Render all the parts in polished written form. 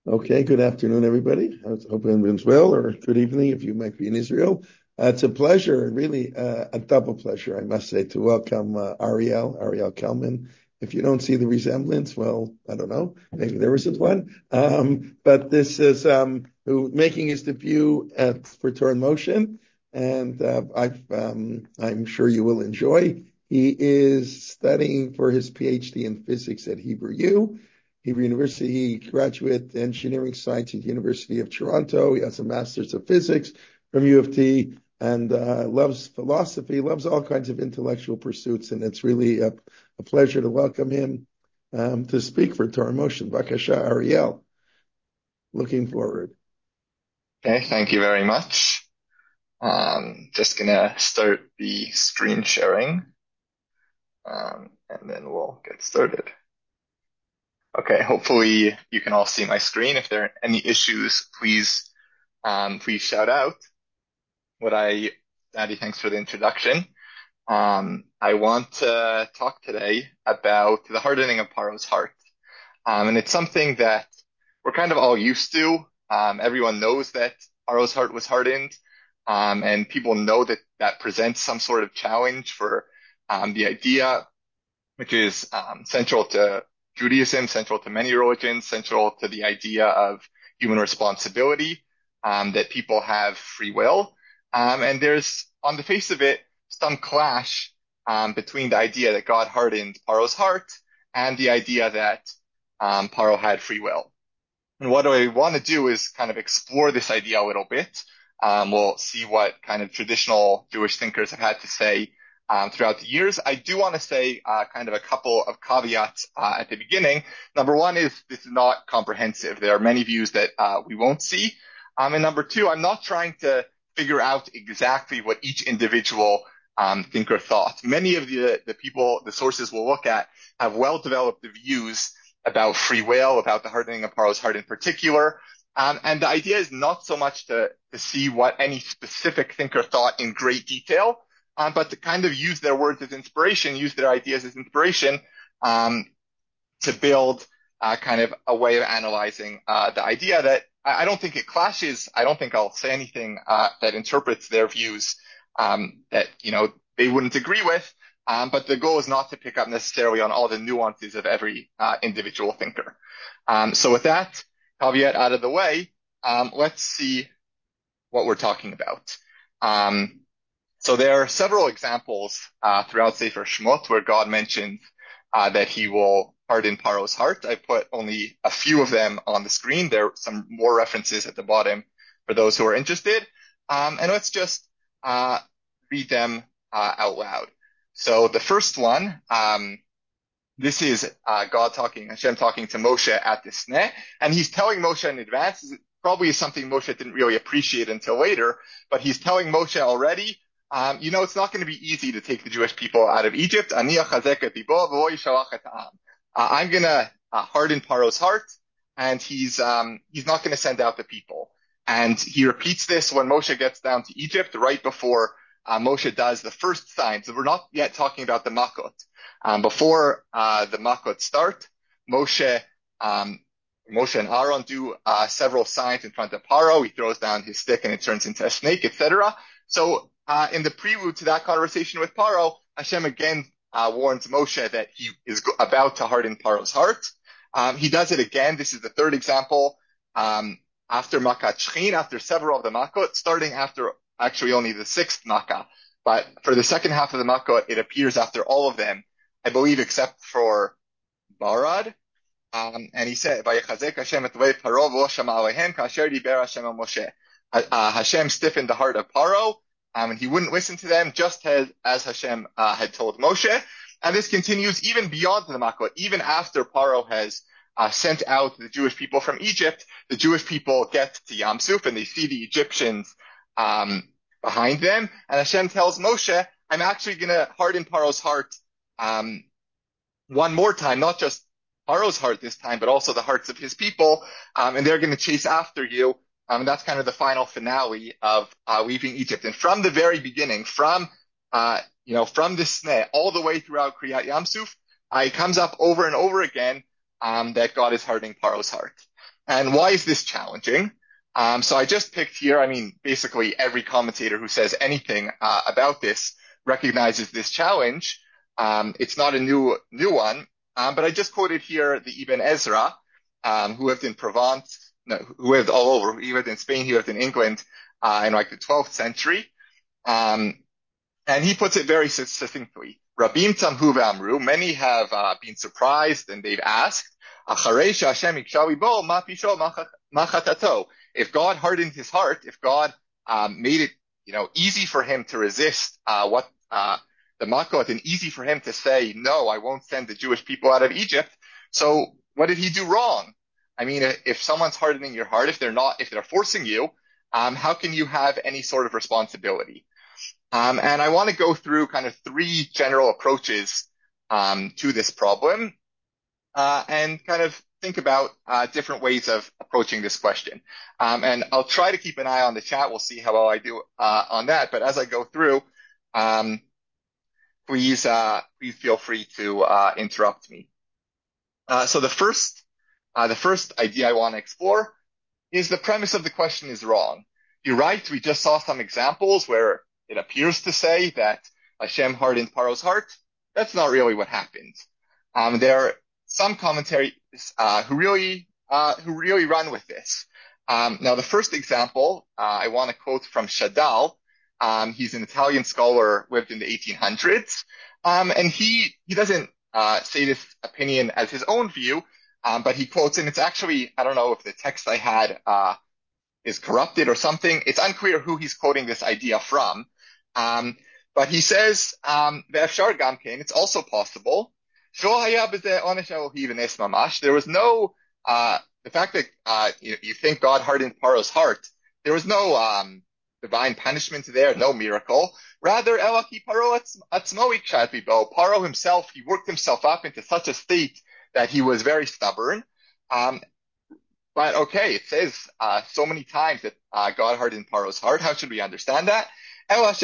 Okay, good afternoon, everybody. I hope everyone's well, or good evening if you might be in Israel. It's a pleasure, really a double pleasure, I must say, to welcome Ariel Kelman. If you don't see the resemblance, well, I don't know, maybe there isn't one. But this is who making his debut for Torah Motion, and I'm sure you will enjoy. He is studying for his PhD in physics at Hebrew University, graduate engineering science at the University of Toronto. He has a master's of physics from U of T and loves philosophy, loves all kinds of intellectual pursuits. And it's really a pleasure to welcome him to speak for Torah Motion. Bakasha Ariel. Looking forward. Okay, thank you very much. Just gonna start the screen sharing, and then we'll get started. Okay, hopefully you can all see my screen. If there are any issues, please shout out. Daddy, thanks for the introduction. I want to talk today about the hardening of Paro's heart. And it's something that we're kind of all used to. Everyone knows that Paro's heart was hardened. And people know that that presents some sort of challenge for the idea, which is central to Judaism, central to many religions, central to the idea of human responsibility, that people have free will. And there's, on the face of it, some clash between the idea that God hardened Paro's heart and the idea that Paro had free will. And what I want to do is kind of explore this idea a little bit. We'll see what kind of traditional Jewish thinkers have had to say throughout the years. I do want to say kind of a couple of caveats at the beginning. Number one is this is not comprehensive. There are many views that we won't see. And number two, I'm not trying to figure out exactly what each individual thinker thought. Many of the people, the sources we'll look at, have well-developed views about free will, about the hardening of Paro's heart in particular. And the idea is not so much to see what any specific thinker thought in great detail, but to kind of use their words as inspiration, use their ideas as inspiration, to build kind of a way of analyzing the idea that I don't think it clashes. I don't think I'll say anything that interprets their views that, they wouldn't agree with. But the goal is not to pick up necessarily on all the nuances of every individual thinker. So with that caveat out of the way, let's see what we're talking about. So there are several examples throughout Sefer Shemot where God mentions that he will harden Paro's heart. I put only a few of them on the screen. There are some more references at the bottom for those who are interested. And let's just read them out loud. So the first one, this is Hashem talking to Moshe at the Sneh, and he's telling Moshe in advance. This probably is something Moshe didn't really appreciate until later, but he's telling Moshe already, it's not going to be easy to take the Jewish people out of Egypt. I'm going to harden Paro's heart, and he's not going to send out the people. And he repeats this when Moshe gets down to Egypt, right before Moshe does the first sign. So we're not yet talking about the Makot. Before the Makot start, Moshe and Aaron do several signs in front of Paro. He throws down his stick and it turns into a snake, etc. So in the prelude to that conversation with Paro, Hashem again warns Moshe that he is about to harden Paro's heart. He does it again. This is the third example. After Makat Shechin, after several of the Makot, starting after actually only the sixth Makkah. But for the second half of the Makot, it appears after all of them, I believe, except for Barad. And he said, "Vayechazek Hashem et levei Paro v'lo shama alehem kasher diber Hashem el Moshe." Hashem stiffened the heart of Paro, and he wouldn't listen to them, just as Hashem had told Moshe. And this continues even beyond the Makot, even after Paro has sent out the Jewish people from Egypt. The Jewish people get to Yam Suf and they see the Egyptians behind them. And Hashem tells Moshe, I'm actually going to harden Paro's heart one more time, not just Paro's heart this time, but also the hearts of his people. And they're going to chase after you. And that's kind of the final finale of leaving Egypt. And from the very beginning, from the Sneh all the way throughout Kriyat Yam Suf, it comes up over and over again that God is hardening Paro's heart. And why is this challenging? So I just picked here, I mean, basically every commentator who says anything about this recognizes this challenge. It's not a new one, but I just quoted here the Ibn Ezra, who lived in Provence, no, who lived all over. He lived in Spain, he lived in England in like the 12th century. And he puts it very succinctly. Rabim tamhu ve'amru, many have been surprised and they've asked, if God hardened his heart, if God made it, easy for him to resist the makot and easy for him to say, no, I won't send the Jewish people out of Egypt. So what did he do wrong? I mean, if someone's hardening your heart, if they're forcing you, how can you have any sort of responsibility? And I want to go through kind of three general approaches to this problem, and kind of think about different ways of approaching this question. And I'll try to keep an eye on the chat. We'll see how well I do on that. But as I go through, please feel free to interrupt me. So the first idea I want to explore is the premise of the question is wrong. You're right. We just saw some examples where it appears to say that Hashem hardened Paro's heart. That's not really what happened. There are some commentaries who really run with this. Now, the first example I want to quote from Shadal. He's an Italian scholar, lived in the 1800s, and he doesn't say this opinion as his own view, but he quotes, and it's actually, I don't know if the text I had is corrupted or something. It's unclear who he's quoting this idea from. But he says, Ve'efshar gamkein, it's also possible. There was no, the fact that you think God hardened Paro's heart, there was no divine punishment there, no miracle. Rather, Paro himself, he worked himself up into such a state that he was very stubborn. But okay, it says so many times that God hardened Paro's heart. How should we understand that? But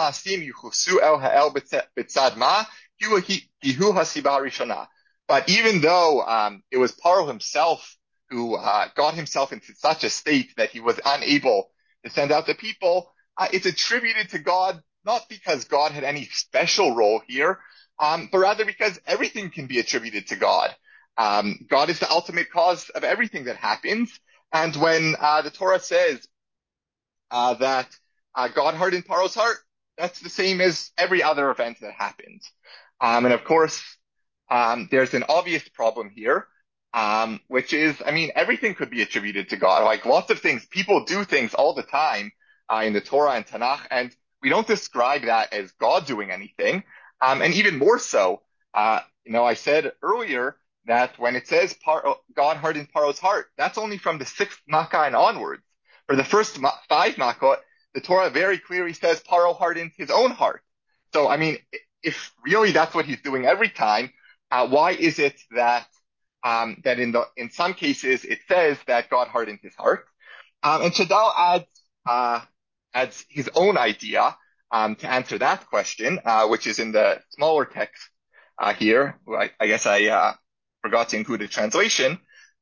even though it was Paro himself who got himself into such a state that he was unable to send out the people, it's attributed to God, not because God had any special role here, but rather because everything can be attributed to God. God is the ultimate cause of everything that happens. And when the Torah says that God hardened Paro's heart, that's the same as every other event that happened. And of course, there's an obvious problem here, which is, I mean, everything could be attributed to God. Like lots of things, people do things all the time in the Torah and Tanakh, and we don't describe that as God doing anything. And even more so, I said earlier that when it says God hardened Paro's heart, that's only from the sixth Makkah and onwards. For the first five Makkot, the Torah very clearly says Paro hardened his own heart. So, I mean, if really that's what he's doing every time, why is it that in some cases it says that God hardened his heart? And Shadal adds his own idea to answer that question, which is in the smaller text here. I guess I forgot to include a translation.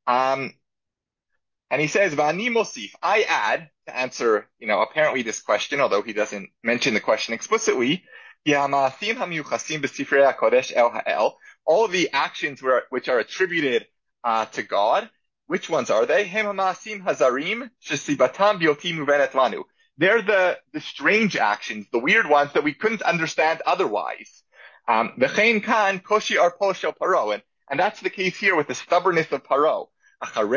And he says, Vani Mosif, I add, to answer, apparently this question, although he doesn't mention the question explicitly, all of the actions which are attributed to God, which ones are they? They're the strange actions, the weird ones that we couldn't understand otherwise. And that's the case here with the stubbornness of Paro. After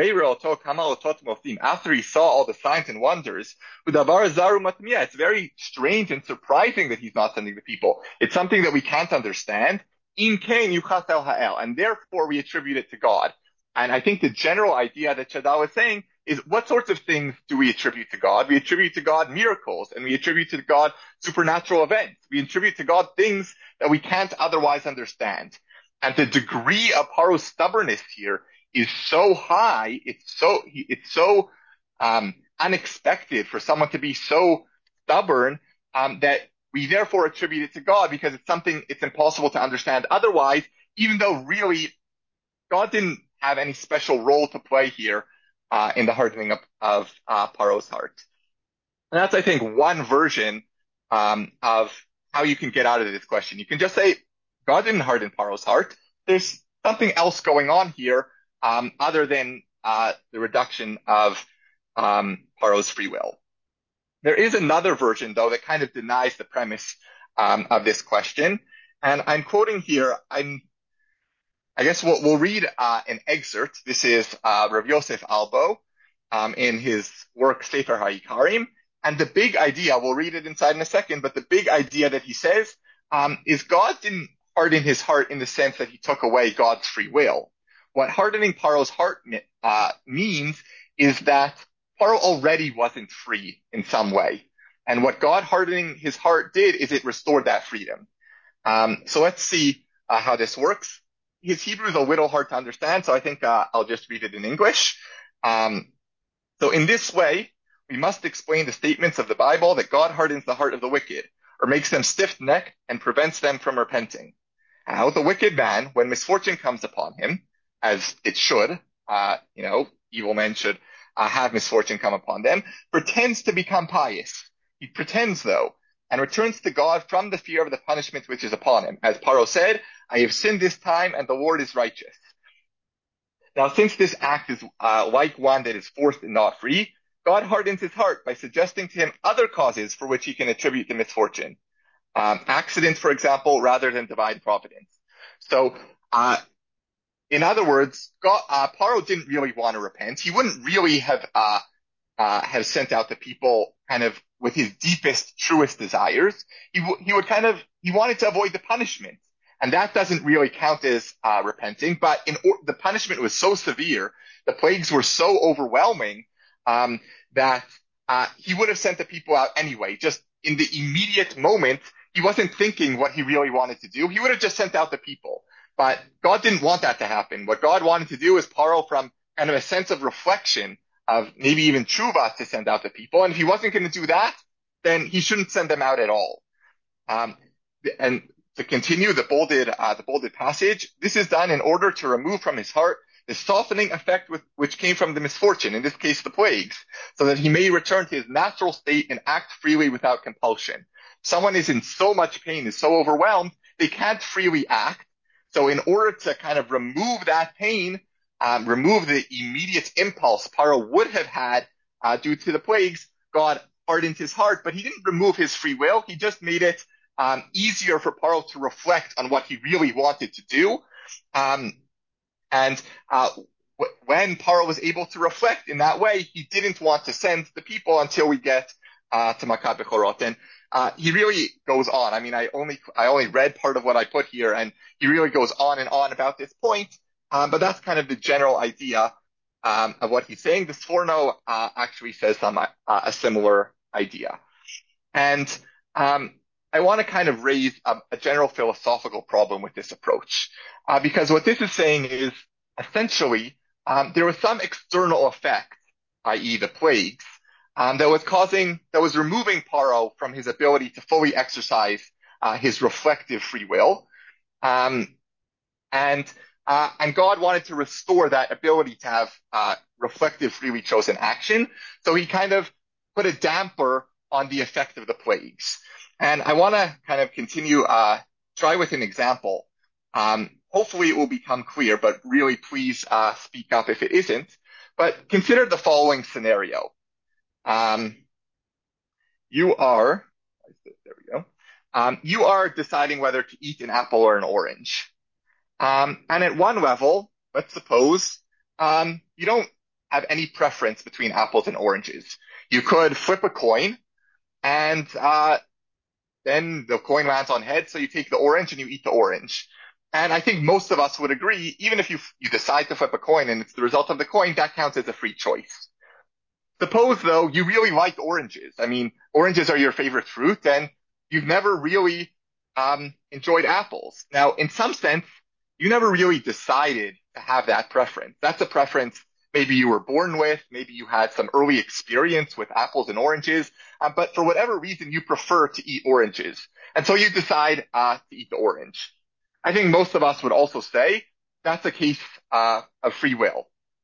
he saw all the signs and wonders, it's very strange and surprising that he's not sending the people. It's something that we can't understand. And therefore we attribute it to God. And I think the general idea that Shadal is saying is, what sorts of things do we attribute to God? We attribute to God miracles, and we attribute to God supernatural events. We attribute to God things that we can't otherwise understand. And the degree of Paro's stubbornness here is so high, it's so unexpected for someone to be so stubborn, that we therefore attribute it to God, because it's impossible to understand otherwise, even though really God didn't have any special role to play here in the hardening of Paro's heart. And that's, I think, one version of how you can get out of this question. You can just say, God didn't harden Paro's heart. There's something else going on here other than the reduction of Paro's free will. There is another version, though, that kind of denies the premise of this question. And I'm quoting here, I guess we'll read an excerpt. This is Rav Yosef Albo in his work Sefer HaIkarim. And the big idea, we'll read it inside in a second, but the big idea that he says is God didn't harden his heart in the sense that he took away God's free will. What hardening Paro's heart means is that Paro already wasn't free in some way. And what God hardening his heart did is it restored that freedom. So let's see how this works. His Hebrew is a little hard to understand, so I think I'll just read it in English. So in this way, we must explain the statements of the Bible that God hardens the heart of the wicked, or makes them stiff-necked and prevents them from repenting. How the wicked man, when misfortune comes upon him, as it should, evil men should have misfortune come upon them, pretends to become pious. He pretends, though, and returns to God from the fear of the punishment which is upon him. As Paro said, I have sinned this time, and the Lord is righteous. Now, since this act is like one that is forced and not free, God hardens his heart by suggesting to him other causes for which he can attribute the misfortune. Accident, for example, rather than divine providence. So, in other words, Paro didn't really want to repent. He wouldn't really have sent out the people kind of with his deepest, truest desires. He wanted to avoid the punishment. And that doesn't really count as repenting, but the punishment was so severe, the plagues were so overwhelming that he would have sent the people out anyway. Just in the immediate moment, he wasn't thinking what he really wanted to do. He would have just sent out the people. But God didn't want that to happen. What God wanted to do is Paro from kind of a sense of reflection, of maybe even tshuva, to send out the people. And if he wasn't going to do that, then he shouldn't send them out at all. And to continue the bolded passage, this is done in order to remove from his heart the softening effect which came from the misfortune, in this case the plagues, so that he may return to his natural state and act freely without compulsion. Someone is in so much pain, is so overwhelmed, they can't freely act. So in order to kind of remove that pain, remove the immediate impulse Paro would have had due to the plagues, God hardened his heart, but he didn't remove his free will. He just made it easier for Paro to reflect on what he really wanted to do. When Paro was able to reflect in that way, he didn't want to send the people until we get to Makat Bechorot. And he really goes on. I mean, I only read part of what I put here, and he really goes on and on about this point. But that's kind of the general idea of what he's saying. The Sforno actually says a similar idea. And I want to kind of raise a general philosophical problem with this approach. Because what this is saying is essentially there was some external effect, i.e. the plagues, that was removing Paro from his ability to fully exercise his reflective free will. And God wanted to restore that ability to have reflective, freely chosen action. So he kind of put a damper on the effect of the plagues. And I want to kind of continue, try with an example. Hopefully it will become clear, but really please speak up if it isn't. But consider the following scenario. You are deciding whether to eat an apple or an orange. And at one level, let's suppose you don't have any preference between apples and oranges. You could flip a coin, and then the coin lands on head, so you take the orange and you eat the orange. And I think most of us would agree, even if you decide to flip a coin and it's the result of the coin, that counts as a free choice. Suppose, though, you really like oranges. I mean, oranges are your favorite fruit, and you've never really enjoyed apples. Now, in some sense, you never really decided to have that preference. That's a preference maybe you were born with, maybe you had some early experience with apples and oranges, but for whatever reason, you prefer to eat oranges. And so you decide to eat the orange. I think most of us would also say that's a case of free will.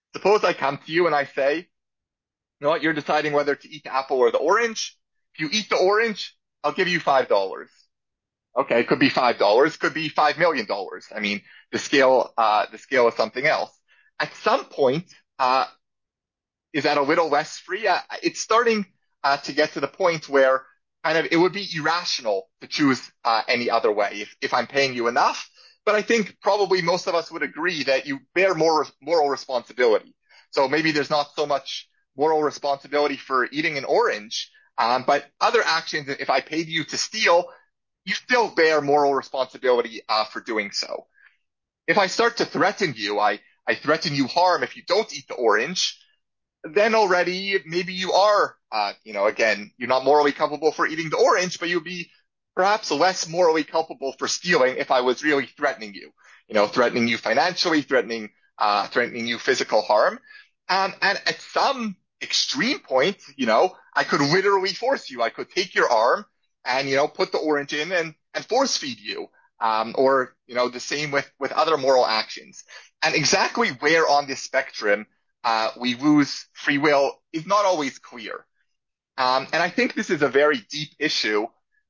suppose I come to you and I say, you know what, you're deciding whether to eat the apple or the orange. If you eat the orange, I'll give you $5. Okay, it could be $5, could be $5 million. I mean, the scale is something else. At some point, is that a little less free? It's starting to get to the point where kind of it would be irrational to choose any other way if I'm paying you enough. But I think probably most of us would agree that you bear more moral responsibility. So maybe there's not so much moral responsibility for eating an orange, but other actions, if I paid you to steal, you still bear moral responsibility for doing so. If I start to threaten you, I threaten you harm if you don't eat the orange, then already maybe you are, again, you're not morally culpable for eating the orange, but you'd be perhaps less morally culpable for stealing if I was really threatening you, threatening you financially, threatening you physical harm. And at some extreme point, I could literally force you. I could take your arm and, put the orange in and force feed you. Or, the same with other moral actions. And exactly where on this spectrum we lose free will is not always clear. And I think this is a very deep issue.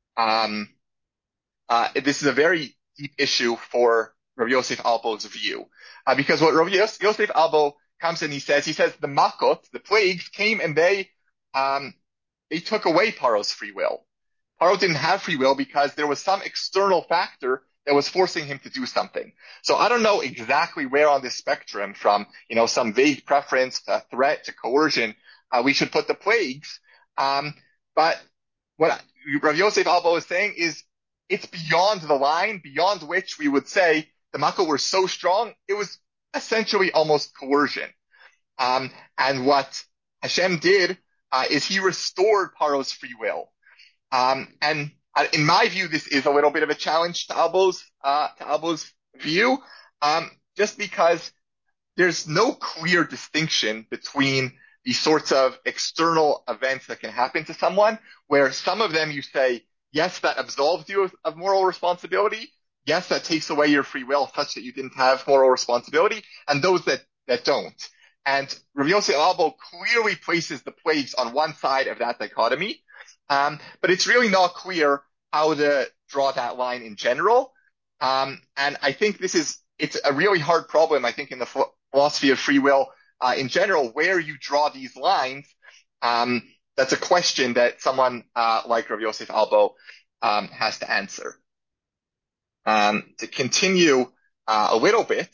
This is a very deep issue for Rabbi Yosef Albo's view. Because what Rabbi Yosef Albo comes and he says the makot, the plagues came and they took away Paro's free will. Paro didn't have free will because there was some external factor that was forcing him to do something. So I don't know exactly where on this spectrum from, some vague preference to threat to coercion, we should put the plagues. But what Rav Yosef Albo is saying is it's beyond the line, beyond which we would say the makot were so strong, it was essentially almost coercion. And what Hashem did, is he restored Paro's free will. And in my view, this is a little bit of a challenge to Albo's view, just because there's no clear distinction between these sorts of external events that can happen to someone, where some of them you say, yes, that absolves you of moral responsibility. Yes, that takes away your free will such that you didn't have moral responsibility, and those that don't. And Rav Yosef Albo clearly places the plagues on one side of that dichotomy. But it's really not clear how to draw that line in general. And I think it's a really hard problem, I think, in the philosophy of free will, in general, where you draw these lines. That's a question that someone, like Rav Yosef Albo, has to answer. To continue, a little bit,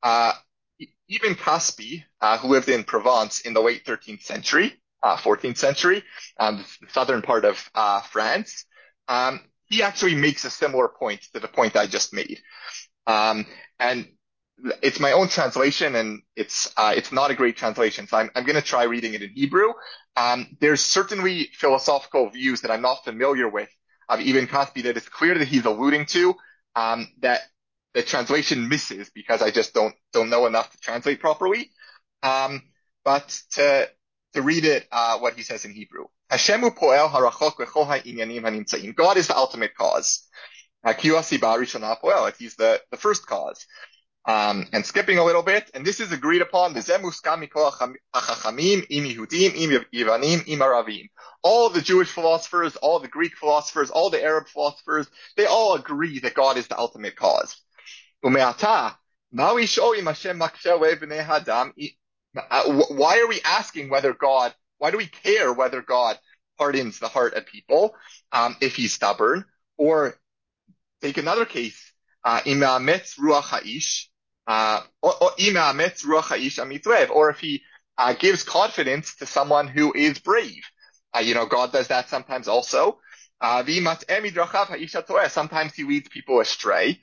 Ibn Caspi, who lived in Provence in the late 13th century, 14th century, the southern part of France, he actually makes a similar point to the point I just made. And it's my own translation, and it's not a great translation, so I'm going to try reading it in Hebrew. There's certainly philosophical views that I'm not familiar with of Ibn Caspi that it's clear that he's alluding to, that the translation misses because I just don't know enough to translate properly. But to read it, what he says in Hebrew. Hashemu poel harachok v'chol ha'inyanim hanimtzaim. God is the ultimate cause. Ki hu hasiba harishona poelet. He's the first cause. And skipping a little bit, and this is agreed upon, v'zeh muskam mikol hachachamim, im Yehudim, im Yevanim, im Aravim. All the Jewish philosophers, all the Greek philosophers, all the Arab philosophers, they all agree that God is the ultimate cause. Ume'ata, ma lisholim Hashem maksheh le'bnei hadam. Why are we asking why do we care whether God hardens the heart of people, if he's stubborn? Or take another case, imametz ruach ha'ish, or if he gives confidence to someone who is brave. God does that sometimes also. Sometimes he leads people astray.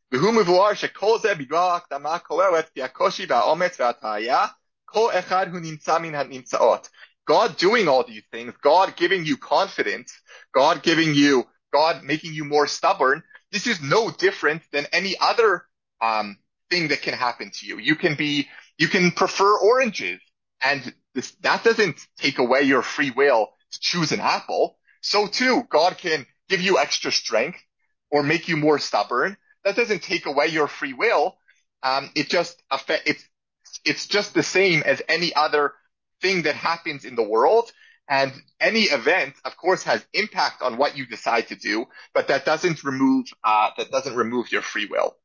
God doing all these things, God giving you confidence, God making you more stubborn, this is no different than any other thing that can happen to you. You can prefer oranges, and that doesn't take away your free will to choose an apple. So too, God can give you extra strength or make you more stubborn. That doesn't take away your free will. It it's just the same as any other thing that happens in the world. And any event, of course, has impact on what you decide to do, but that doesn't remove your free will.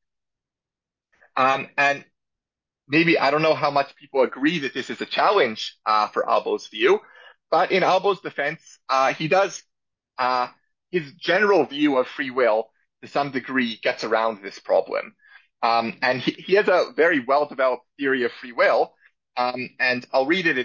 And maybe I don't know how much people agree that this is a challenge for Albo's view, but in Albo's defense, he does his general view of free will to some degree gets around this problem. And he has a very well developed theory of free will, and I'll read it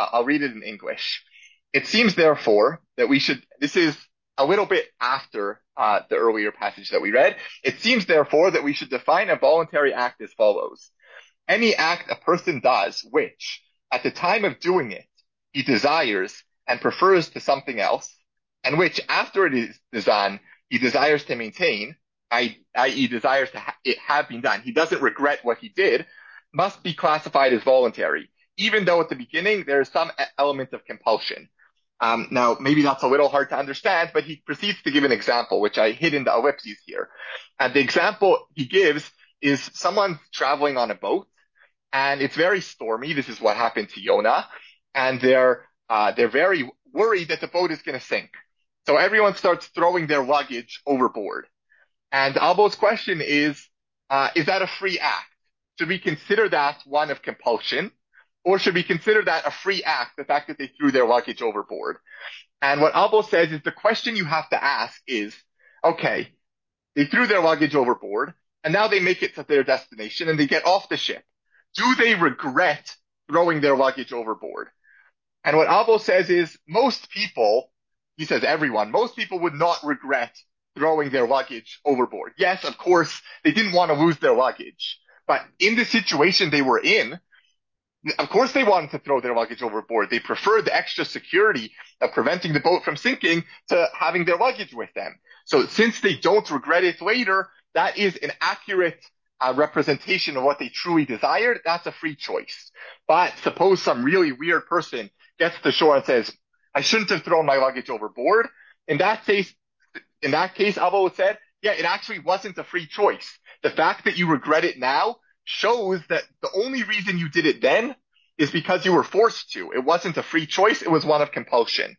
in English. It seems, therefore, that we should. This is a little bit after the earlier passage that we read. It seems, therefore, that we should define a voluntary act as follows: any act a person does, which, at the time of doing it, he desires and prefers to something else, and which, after it is done, he desires to maintain, i.e. desires to it have been done. He doesn't regret what he did, must be classified as voluntary, even though at the beginning there is some element of compulsion. Now, maybe that's a little hard to understand, but he proceeds to give an example, which I hid in the ellipses here. And the example he gives is someone traveling on a boat, and it's very stormy. This is what happened to Yonah, and they're very worried that the boat is going to sink. So everyone starts throwing their luggage overboard. And Albo's question is that a free act? Should we consider that one of compulsion? Or should we consider that a free act, the fact that they threw their luggage overboard? And what Albo says is the question you have to ask is, okay, they threw their luggage overboard, and now they make it to their destination, and they get off the ship. Do they regret throwing their luggage overboard? And what Albo says is most people, he says everyone, most people would not regret throwing their luggage overboard. Yes, of course, they didn't want to lose their luggage. But in the situation they were in, of course they wanted to throw their luggage overboard. They preferred the extra security of preventing the boat from sinking to having their luggage with them. So since they don't regret it later, that is an accurate representation of what they truly desired. That's a free choice. But suppose some really weird person gets to shore and says, I shouldn't have thrown my luggage overboard. In that case, Albo said, yeah, it actually wasn't a free choice. The fact that you regret it now shows that the only reason you did it then is because you were forced to. It wasn't a free choice. It was one of compulsion.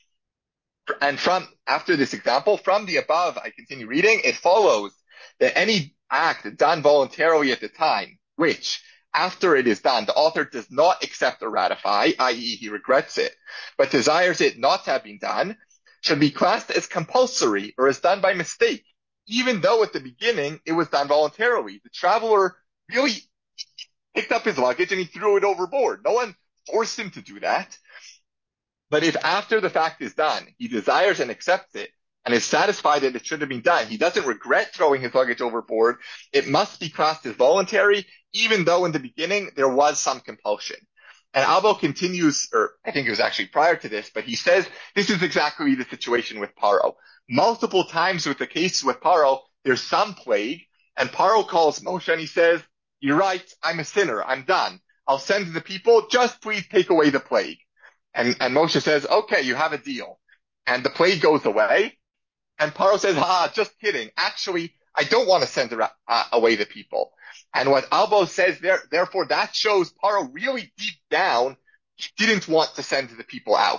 And after this example, from the above, I continue reading, it follows that any act done voluntarily at the time, which after it is done, the author does not accept or ratify, i.e. he regrets it, but desires it not to have been done, should be classed as compulsory or as done by mistake, even though at the beginning it was done voluntarily. The traveler really picked up his luggage and he threw it overboard. No one forced him to do that. But if after the fact is done, he desires and accepts it and is satisfied that it should have been done, he doesn't regret throwing his luggage overboard, it must be classed as voluntary, even though in the beginning there was some compulsion. And Albo continues, or I think it was actually prior to this, but he says this is exactly the situation with Paro. Multiple times with the case with Paro, there's some plague, and Paro calls Moshe and he says, you're right, I'm a sinner, I'm done. I'll send the people, just please take away the plague. And Moshe says, okay, you have a deal. And the plague goes away. And Paro says, just kidding. Actually, I don't want to send away the people. And what Albo says therefore, that shows Paro really deep down, he didn't want to send the people out.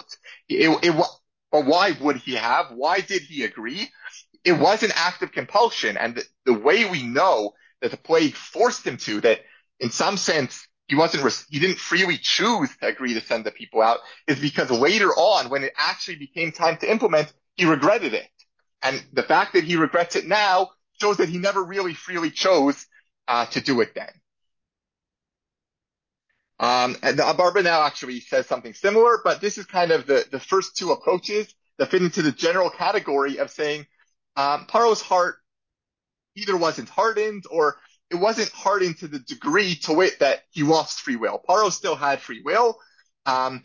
But why would he have? Why did he agree? It was an act of compulsion. And the way we know that the plague forced him to, that in some sense, he didn't freely choose to agree to send the people out, is because later on, when it actually became time to implement, he regretted it. And the fact that he regrets it now shows that he never really freely chose to do it then. And the Abarbanel actually says something similar, but this is kind of the first two approaches that fit into the general category of saying Paro's heart either wasn't hardened or it wasn't hardened to the degree to wit that he lost free will. Paro still had free will, and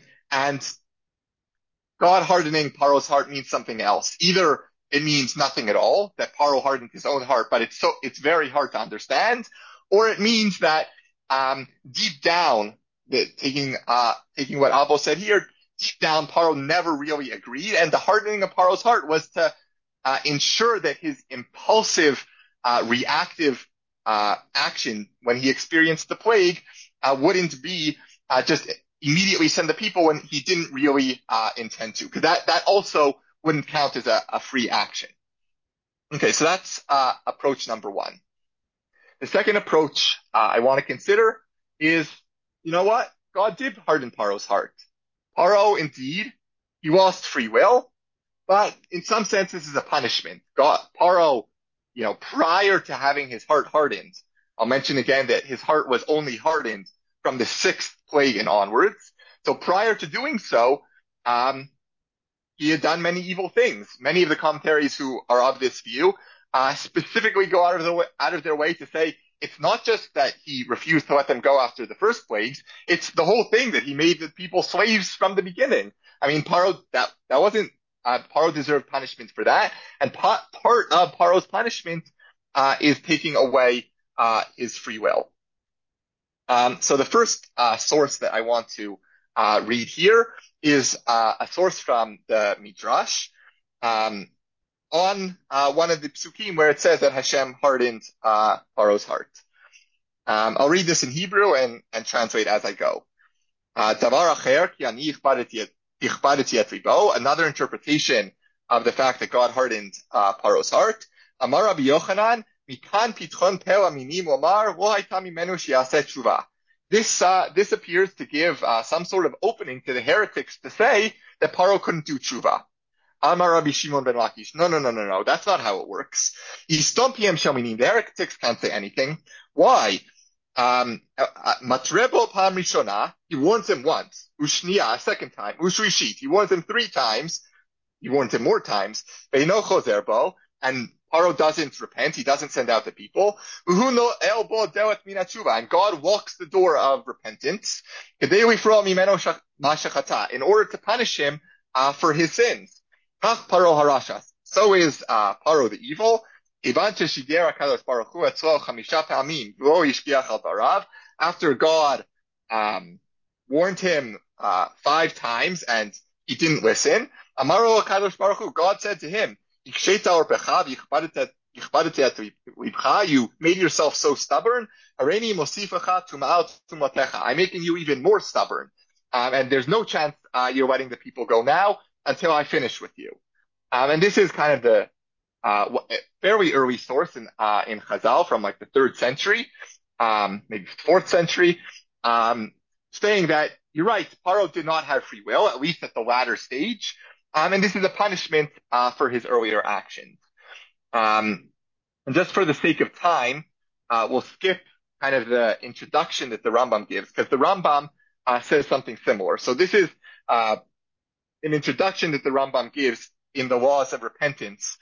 God hardening Paro's heart means something else. Either it means nothing at all, that Paro hardened his own heart, but it's very hard to understand, or it means that deep down, taking what Albo said here, deep down Paro never really agreed, and the hardening of Paro's heart was to ensure that his impulsive, reactive action when he experienced the plague wouldn't be just immediately send the people when he didn't really intend to, because that also wouldn't count as a free action. Okay, so that's approach number one. The second approach I want to consider is, you know what? God did harden Paro's heart. Paro, indeed, he lost free will, but in some sense, this is a punishment. Paro, prior to having his heart hardened, I'll mention again that his heart was only hardened from the sixth plague and onwards. So prior to doing so, he had done many evil things. Many of the commentaries who are of this view specifically go out of their way to say it's not just that he refused to let them go after the first plagues; it's the whole thing that he made the people slaves from the beginning. I mean, Paro that wasn't Paro deserved punishment for that, and part of Paro's punishment is taking away his free will. So the first source that I want to read here is a source from the Midrash on one of the psukim where it says that Hashem hardened Paro's heart. I'll read this in Hebrew and translate as I go. Davar acher ki ani ichbadeti et libo. Another interpretation of the fact that God hardened Paro's heart. Amar Rabbi Yochanan mikan pitchon pel aminim omar lo hayta mimenu she'aseh tshuva. This appears to give some sort of opening to the heretics to say that Paro couldn't do tshuva. Amar Rabbi Shimon ben Lakish. No. That's not how it works. Yistom piem shel minim. The heretics can't say anything. Why? Matrebo pam rishona. He warns him once. Ushniya, a second time. Ushrishit. He warns him 3 times. He warns him more times. Ve'ino chozer bo. And Paro doesn't repent. He doesn't send out the people. And God walks the door of repentance in order to punish him for his sins. So is Paro the evil. After God warned him 5 times and he didn't listen, God said to him, you made yourself so stubborn. I'm making you even more stubborn. And there's no chance you're letting the people go now until I finish with you. And this is kind of the fairly early source in Chazal from like the 3rd century, maybe 4th century, saying that you're right, Paro did not have free will, at least at the latter stage. And this is a punishment for his earlier actions. And just for the sake of time, we'll skip kind of the introduction that the Rambam gives, because the Rambam says something similar. So this is an introduction that the Rambam gives in the laws of repentance.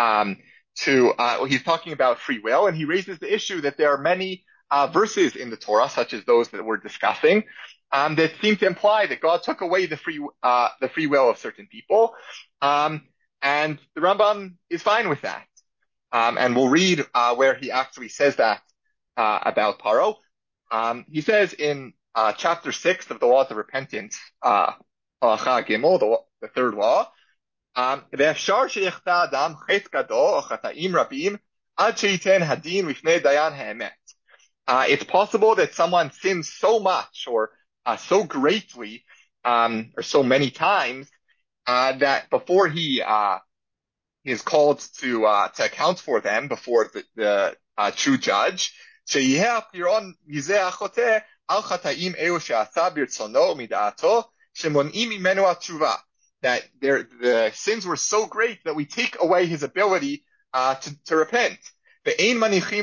He's talking about free will, and he raises the issue that there are many verses in the Torah, such as those that we're discussing, that seem to imply that God took away the free will of certain people. And the Rambam is fine with that. And we'll read where he actually says that about Paro. He says in chapter 6 of the Laws of Repentance, Halacha Gimel, the 3rd law, ואפשר שיחטא אדם חטא גדול או חטאים רבים עד שייתן הדין לפני דיין האמת. It's possible that someone sins so much or so greatly or so many times that before he is called to account for them before the true judge, שיהיה הפירעון מזה החוטא על חטאים אלו שעשה ברצונו ומדעתו שמונעים ממנו התשובה. That the sins were so great that we take away his ability to repent. And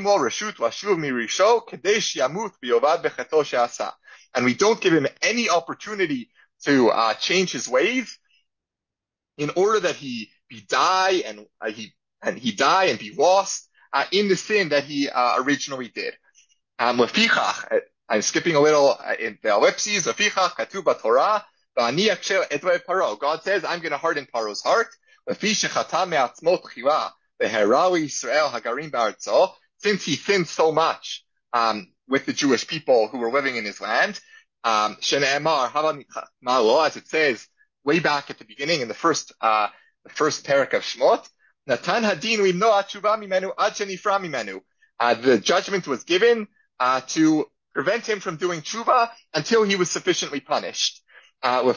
we don't give him any opportunity to change his ways in order that he die and be lost in the sin that he originally did. I'm skipping a little in the ellipses. God says, I'm going to harden Paro's heart. Since he sinned so much with the Jewish people who were living in his land, as it says way back at the beginning in the first parak of Shmot, the judgment was given to prevent him from doing tshuva until he was sufficiently punished. And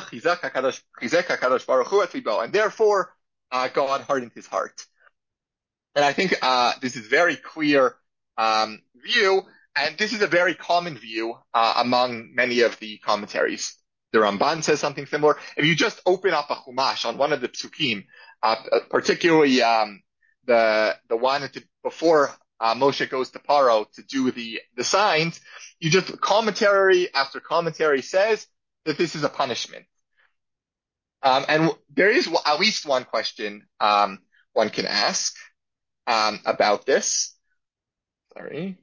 therefore, God hardened his heart. And I think this is very clear view, and this is a very common view among many of the commentaries. The Ramban says something similar. If you just open up a Chumash on one of the psukim, particularly the one before Moshe goes to Paro to do the signs, you just commentary after commentary says that this is a punishment. And there is at least one question one can ask about this. Sorry.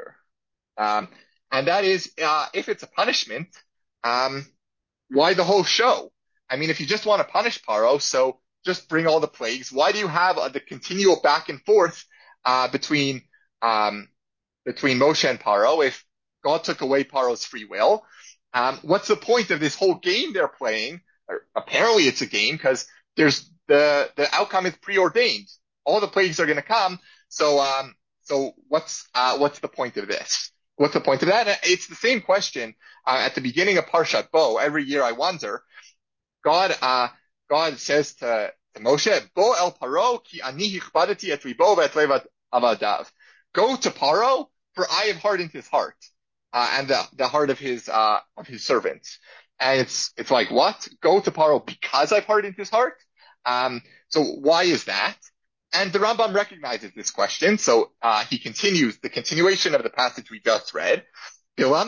And that is, if it's a punishment, why the whole show? I mean, if you just want to punish Paro, so just bring all the plagues. Why do you have the continual back and forth between Moshe and Paro if God took away Paro's free will? What's the point of this whole game they're playing? Apparently it's a game because there's the outcome is preordained. All the plagues are going to come. So what's the point of this? What's the point of that? It's the same question at the beginning of Parshat Bo. Every year I wonder. God says to Moshe, Bo el Paro ki ani hichbadati et ribo v'et levat avadav. Go to Paro, for I have hardened his heart, and the heart of his servants. And it's like, what? Go to Paro because I've hardened his heart? So why is that? And the Rambam recognizes this question, so he continues the continuation of the passage we just read. Why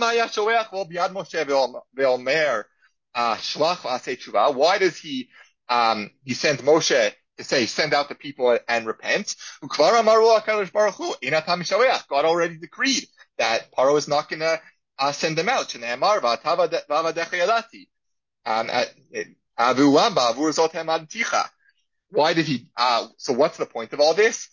does he send Moshe to say, send out the people and repent? God already decreed that Paro is not going to send them out. Why did he, so what's the point of all this?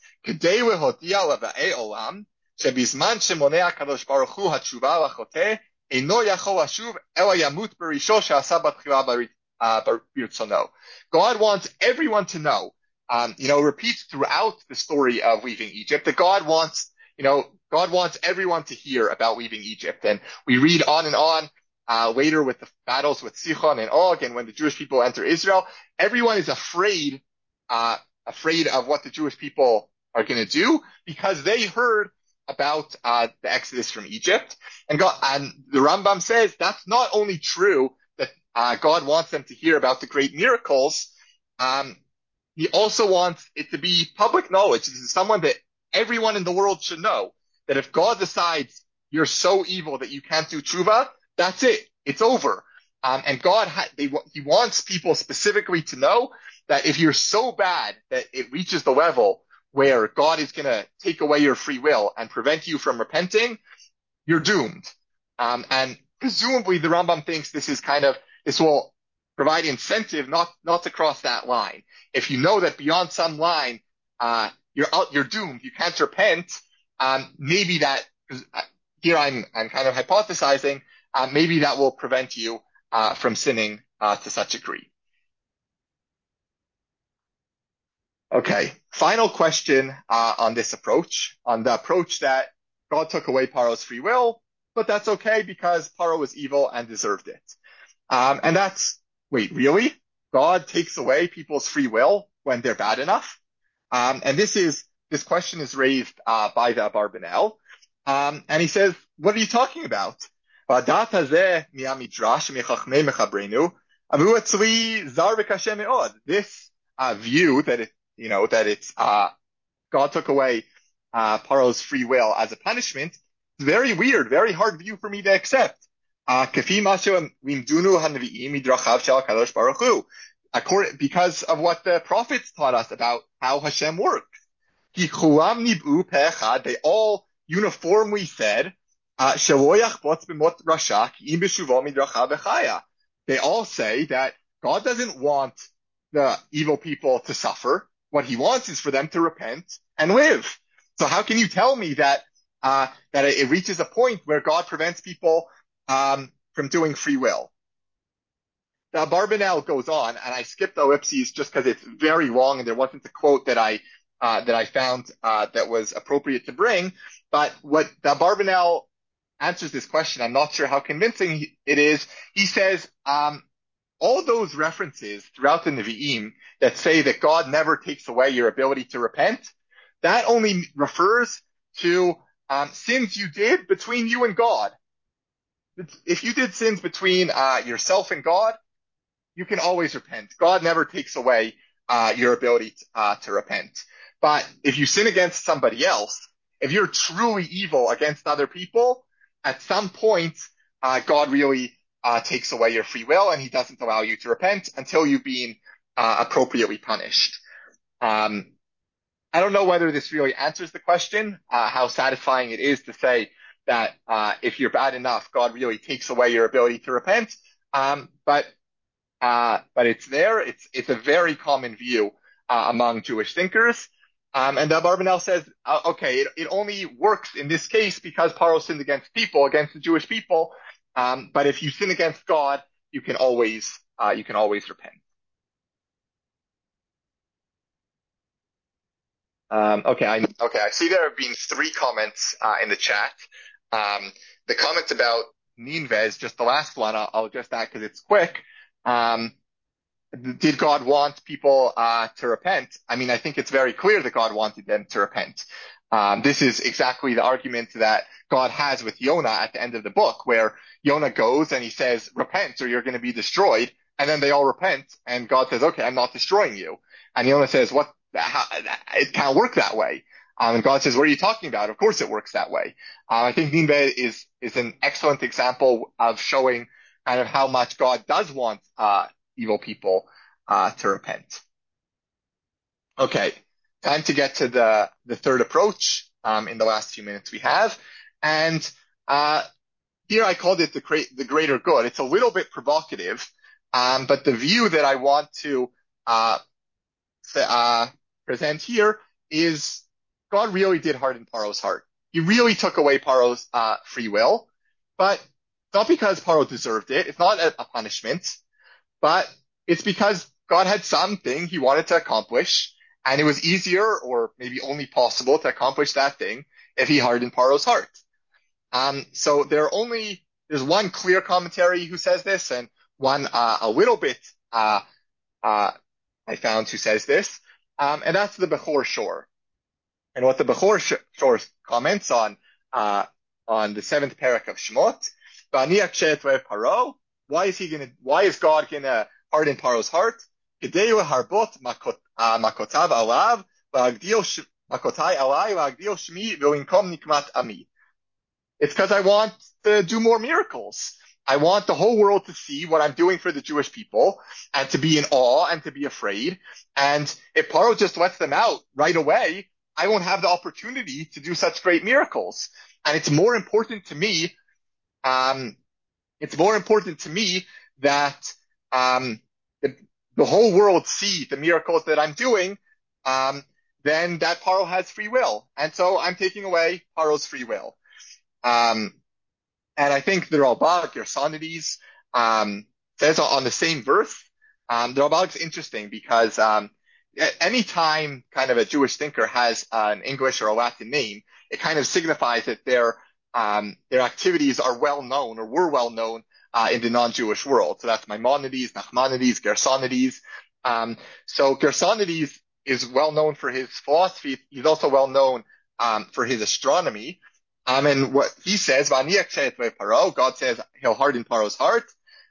God wants everyone to know, repeats throughout the story of leaving Egypt that God wants everyone to hear about leaving Egypt. And we read on and on, later with the battles with Sichon and Og, and when the Jewish people enter Israel, everyone is afraid of what the Jewish people are going to do because they heard about the Exodus from Egypt. And the Rambam says that's not only true that God wants them to hear about the great miracles, he also wants it to be public knowledge. This is someone that everyone in the world should know, that if God decides you're so evil that you can't do tshuva, that's it. It's over. And God, he wants people specifically to know that if you're so bad that it reaches the level where God is going to take away your free will and prevent you from repenting, you're doomed. And presumably the Rambam thinks this will provide incentive not to cross that line. If you know that beyond some line, you're doomed, you can't repent, maybe that, here I'm kind of hypothesizing, maybe that will prevent you from sinning to such a degree. Okay, final question on this approach, on the approach that God took away Paro's free will, but that's okay because Paro was evil and deserved it. And wait, really? God takes away people's free will when they're bad enough? And this question is raised by the Abarbanel, and he says, what are you talking about? This view that it's God took away Paro's free will as a punishment, it's very weird, very hard view for me to accept. Because of what the prophets taught us about how Hashem works. They all uniformly said, they all say that God doesn't want the evil people to suffer. What he wants is for them to repent and live. So how can you tell me that it reaches a point where God prevents people from doing free will? Now, Barbanel goes on, and I skipped the ellipses just because it's very long, and there wasn't a quote that I found that was appropriate to bring. But what the Barbanel answers this question. I'm not sure how convincing it is. He says, all those references throughout the Nevi'im that say that God never takes away your ability to repent, that only refers to sins you did between you and God. If you did sins between yourself and God, you can always repent. God never takes away your ability to repent. But if you sin against somebody else, if you're truly evil against other people, at some point, God really takes away your free will and he doesn't allow you to repent until you've been appropriately punished. I don't know whether this really answers the question, how satisfying it is to say that if you're bad enough, God really takes away your ability to repent. But it's there. It's a very common view among Jewish thinkers. And Abarbanel says, okay, it only works in this case because Paro sinned against people, against the Jewish people. But if you sin against God, you can always repent. I see there have been three comments in the chat. The comment about Nineveh, just the last one. I'll just add because it's quick. Did God want people to repent? I mean, I think it's very clear that God wanted them to repent. This is exactly the argument that God has with Yonah at the end of the book, where Yonah goes and he says, repent or you're going to be destroyed. And then they all repent and God says, okay, I'm not destroying you. And Yonah says, it can't work that way. And God says, what are you talking about? Of course it works that way. I think Nineveh is an excellent example of showing kind of how much God does want, evil people, to repent. Okay. Time to get to the third approach, in the last few minutes we have. And, here I called it the greater good. It's a little bit provocative. But the view that I want to, present here is God really did harden Paro's heart. He really took away Paro's free will, but not because Paro deserved it. It's not a punishment, but it's because God had something he wanted to accomplish, and it was easier or maybe only possible to accomplish that thing if he hardened Paro's heart. So there's one clear commentary who says this, and one a little bit I found who says this, and that's the Bechor Shor. And what the Bechor Shor comments on the seventh parak of Shemot, Paro, why is God gonna harden Paro's heart? Gedeu harbot makotav alav, makotai alai, v'agdil shmi, v'inkom nikmat ami. It's because I want to do more miracles. I want the whole world to see what I'm doing for the Jewish people and to be in awe and to be afraid. And if Paro just lets them out right away, I won't have the opportunity to do such great miracles. And it's more important to me, that the whole world see the miracles that I'm doing, than that Paro has free will. And so I'm taking away Paro's free will. And I think the Ralbag, Gersonides, says on the same verse, the Ralbag's interesting because, anytime kind of a Jewish thinker has an English or a Latin name, it kind of signifies that their activities are well known or were well known, in the non-Jewish world. So that's Maimonides, Nachmanides, Gersonides. So Gersonides is well known for his philosophy. He's also well known, for his astronomy. And what he says, God says he'll harden Paro's heart.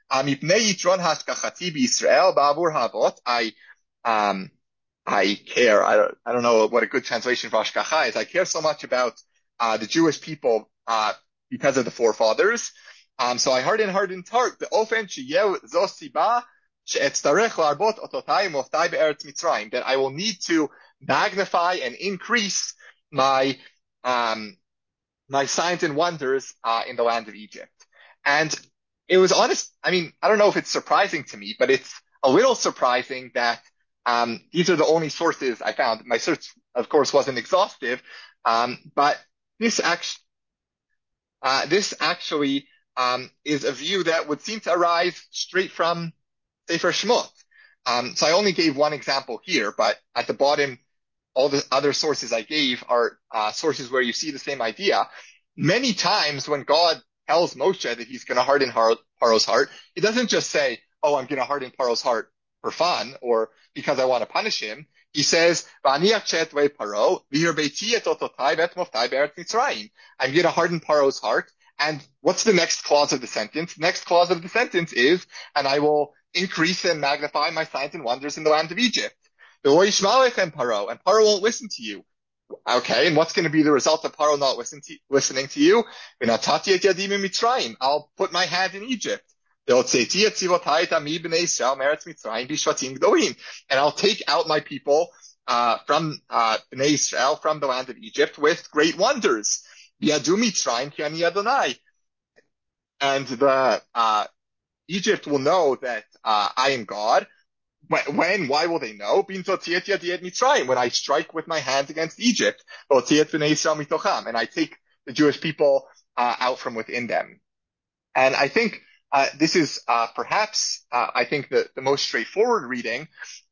I care. I don't know what a good translation for Hashgacha is. I care so much about the Jewish people because of the forefathers. So I hardened heart. The ofen that I will need to magnify and increase my signs and wonders in the land of Egypt. And it was honest. I mean, I don't know if it's surprising to me, but it's a little surprising that these are the only sources I found. My search, of course, wasn't exhaustive, but this actually is a view that would seem to arise straight from Sefer Shemot. So I only gave one example here, but at the bottom, all the other sources I gave are sources where you see the same idea. many times when God tells Moshe that he's going to harden Paro's heart, he doesn't just say, oh, I'm going to harden Paro's heart for fun or because I want to punish him. He says, I'm going to harden Paro's heart. And what's the next clause of the sentence? The next clause of the sentence is, and I will increase and magnify my signs and wonders in the land of Egypt. And Paro won't listen to you. Okay, and what's going to be the result of Paro not listening to you? I'll put my hand in Egypt. And I'll take out my people from Bnei Israel, from the land of Egypt, with great wonders. And Egypt will know that I am God. Why will they know? When I strike with my hands against Egypt, and I take the Jewish people out from within them. And I think this is perhaps, I think the most straightforward reading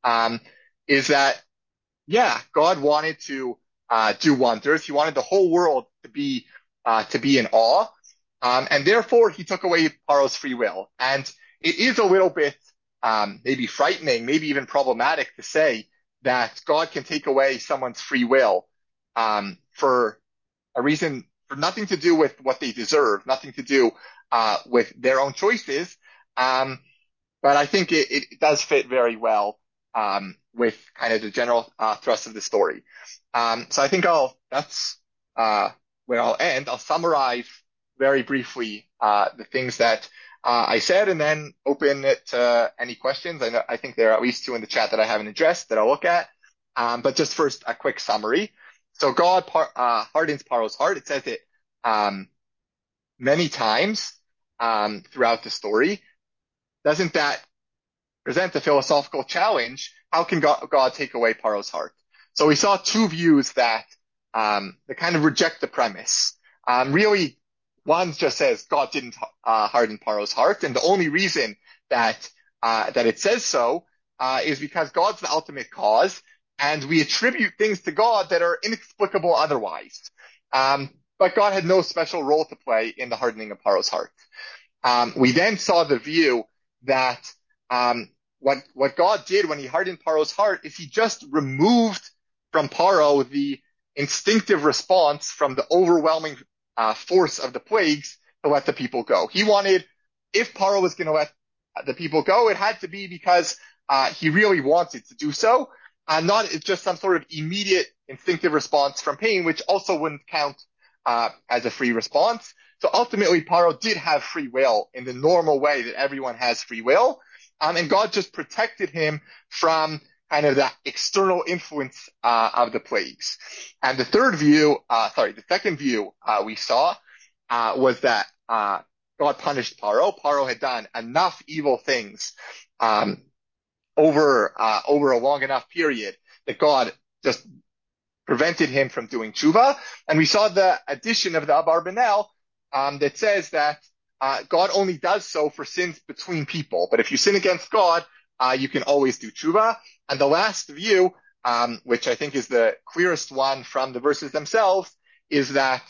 is that, yeah, God wanted to do wonders. He wanted the whole world to be in awe. And therefore, he took away Paro's free will. And it is a little bit maybe frightening, maybe even problematic to say that God can take away someone's free will for a reason, for nothing to do with what they deserve, nothing to do with their own choices. But I think it does fit very well with kind of the general thrust of the story. So I think that's where I'll end. I'll summarize very briefly the things that I said, and then open it to any questions. I think there are at least two in the chat that I haven't addressed that I'll look at. But just first, a quick summary. So God hardens Paro's heart. It says it many times throughout the story. Doesn't that present a philosophical challenge? How can God take away Paro's heart? So we saw two views that kind of reject the premise. Really, one just says God didn't harden Paro's heart, and the only reason that it says so is because God's the ultimate cause, and we attribute things to God that are inexplicable otherwise. But God had no special role to play in the hardening of Paro's heart. We then saw the view that what God did when he hardened Paro's heart is he just removed from Paro the instinctive response from the overwhelming force of the plagues to let the people go. He wanted, if Paro was going to let the people go, it had to be because he really wanted to do so, not just some sort of immediate instinctive response from pain, which also wouldn't count as a free response. So ultimately, Paro did have free will in the normal way that everyone has free will, and God just protected him from kind of that external influence of the plagues. And the second view we saw was that God punished Paro. Paro had done enough evil things over a long enough period that God just prevented him from doing tshuva. And we saw the addition of the Abarbanel that says that God only does so for sins between people. But if you sin against God, you can always do tshuva. And the last view, which I think is the clearest one from the verses themselves, is that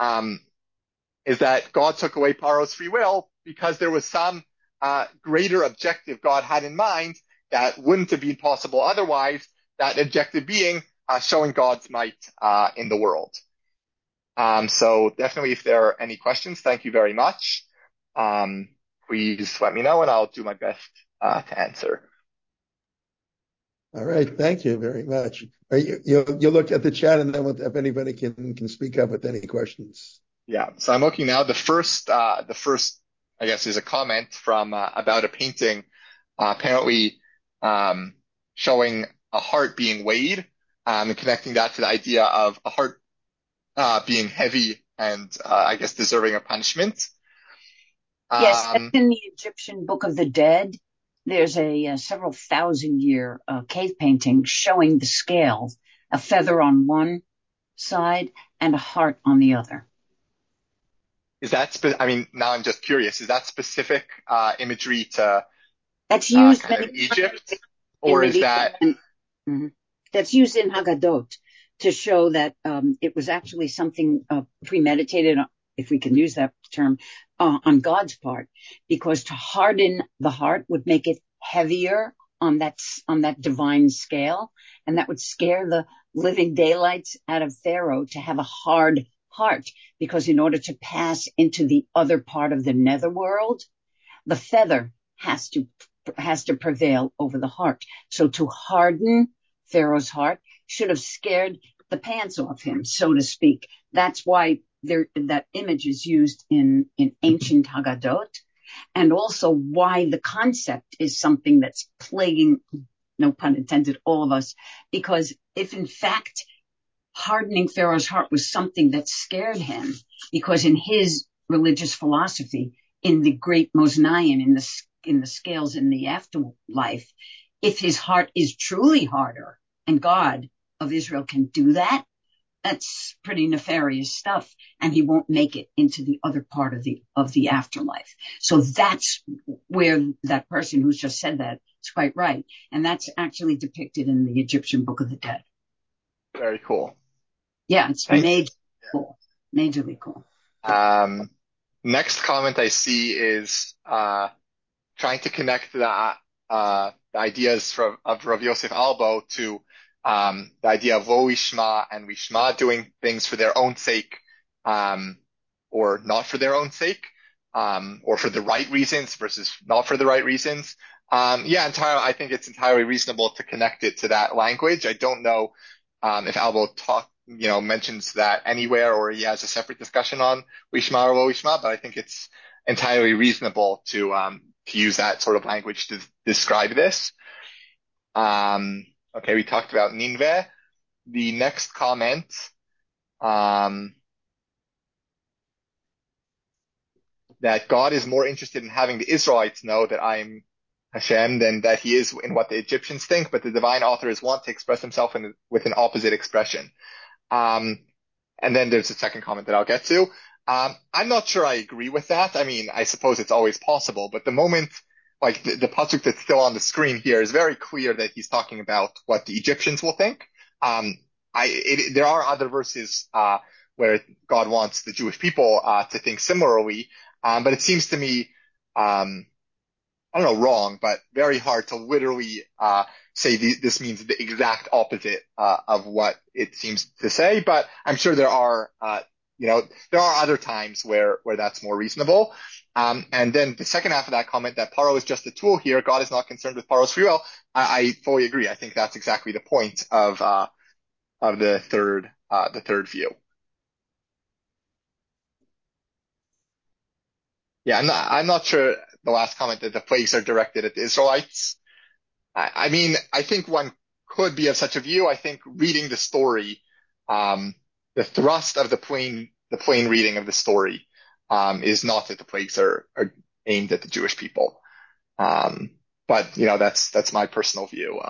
God took away Paro's free will because there was some greater objective God had in mind that wouldn't have been possible otherwise, that objective being showing God's might in the world. So definitely, if there are any questions, thank you very much. Please let me know and I'll do my best to answer. All right, thank you very much. You'll look at the chat, and then if anybody can speak up with any questions. Yeah, so I'm looking now. The first, I guess, is a comment from about a painting, apparently showing a heart being weighed, and connecting that to the idea of a heart being heavy and I guess deserving of punishment. Yes, that's in the Egyptian Book of the Dead. There's a several thousand-year cave painting showing the scales, a feather on one side and a heart on the other. Is that now I'm just curious, is that specific imagery to that's used kind of Egypt? Or is that... That's used in Haggadot to show that it was actually something premeditated if we can use that term, on God's part, because to harden the heart would make it heavier on that divine scale, and that would scare the living daylights out of Pharaoh to have a hard heart, because in order to pass into the other part of the netherworld, the feather has to prevail over the heart. So to harden Pharaoh's heart should have scared the pants off him, so to speak. That's why that image is used in ancient Haggadot, and also why the concept is something that's plaguing, no pun intended, all of us. Because if in fact hardening Pharaoh's heart was something that scared him, because in his religious philosophy, in the great Mosnaim, in the scales in the afterlife, if his heart is truly harder, and God of Israel can do that, that's pretty nefarious stuff, and he won't make it into the other part of the afterlife. So that's where that person who's just said that is quite right, and that's actually depicted in the Egyptian Book of the Dead. Very cool. Yeah, it's majorly cool. Next comment I see is trying to connect the ideas of Rav Yosef Albo to the idea of Lo Ishma and Rishma, doing things for their own sake, or not for their own sake, or for the right reasons versus not for the right reasons. I think it's entirely reasonable to connect it to that language. I don't know if Albo mentions that anywhere, or he has a separate discussion on Rishma or Lo Ishma, but I think it's entirely reasonable to use that sort of language to describe this. Okay, we talked about Nineveh. The next comment, that God is more interested in having the Israelites know that I'm Hashem than that he is in what the Egyptians think, but the divine authors want to express himself with an opposite expression. And then there's a second comment that I'll get to. I'm not sure I agree with that. I mean, I suppose it's always possible, but the moment, like the pasuk that's still on the screen here is very clear that he's talking about what the Egyptians will think. There are other verses, where God wants the Jewish people, to think similarly. But it seems to me, I don't know, wrong, but very hard to literally, say this means the exact opposite, of what it seems to say. But I'm sure there are other times where that's more reasonable. And then the second half of that comment, that Paro is just a tool here, God is not concerned with Paro's free will, I fully agree. I think that's exactly the point of the third view. Yeah, I'm not sure the last comment that the plagues are directed at the Israelites. I mean, I think one could be of such a view. I think reading the story, the thrust of the plain reading of the story, is not that the plagues are aimed at the Jewish people. But that's my personal view.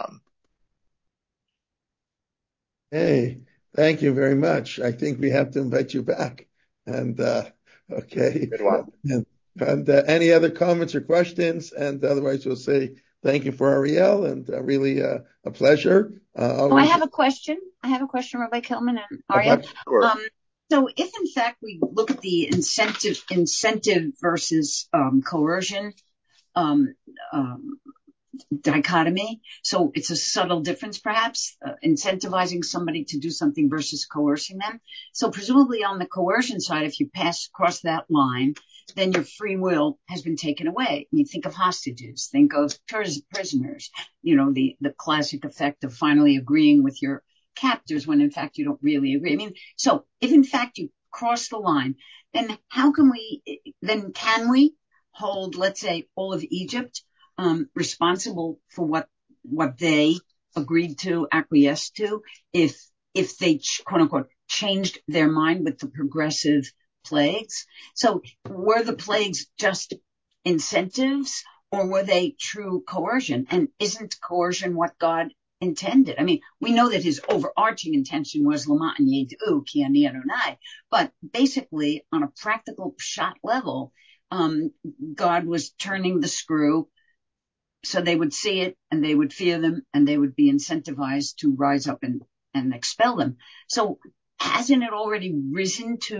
Hey, thank you very much. I think we have to invite you back. And okay. Good one. And any other comments or questions? And otherwise, we'll say thank you for Ariel, and really a pleasure. I have a question. Rabbi Kelman and Ariel. Sure. So if in fact we look at the incentive versus coercion dichotomy, so it's a subtle difference perhaps, incentivizing somebody to do something versus coercing them. So presumably on the coercion side, if you cross that line, then your free will has been taken away. I mean, think of hostages, think of prisoners, the classic effect of finally agreeing with your captors when in fact you don't really agree. I mean, so if in fact you cross the line, then can we hold, let's say, all of Egypt responsible for what they agreed to, acquiesced to, if they quote unquote changed their mind with the progressive plagues? So were the plagues just incentives, or were they true coercion? And isn't coercion what God intended? I mean, we know that his overarching intention was Lama'an Yedu Ki Ani Adonai, but basically on a practical shot level, God was turning the screw so they would see it and they would fear them and they would be incentivized to rise up and expel them. So hasn't it already risen to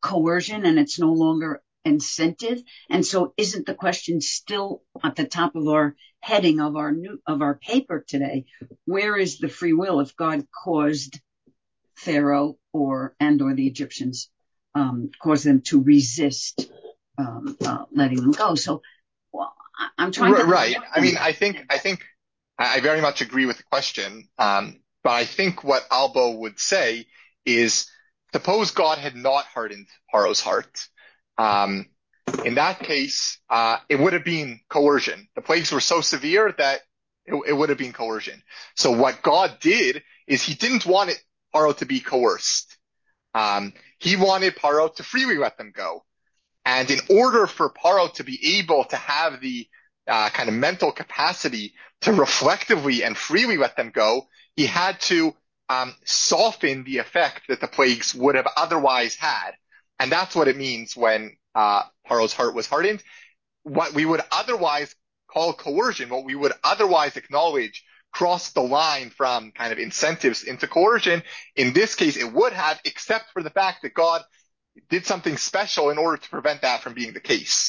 coercion and it's no longer incentive. And so isn't the question still at the top of our heading of our paper today? Where is the free will if God caused Pharaoh or the Egyptians, caused them to resist, letting them go? So, well, I'm trying to. Right. I mean, I think I very much agree with the question. But I think what Albo would say is, suppose God had not hardened Paro's heart. In that case, it would have been coercion. The plagues were so severe that it would have been coercion. So what God did is he didn't want Paro to be coerced. He wanted Paro to freely let them go. And in order for Paro to be able to have the kind of mental capacity to reflectively and freely let them go, he had to soften the effect that the plagues would have otherwise had. And that's what it means when Paro's heart was hardened. What we would otherwise call coercion, what we would otherwise acknowledge crossed the line from kind of incentives into coercion. In this case, it would have, except for the fact that God did something special in order to prevent that from being the case.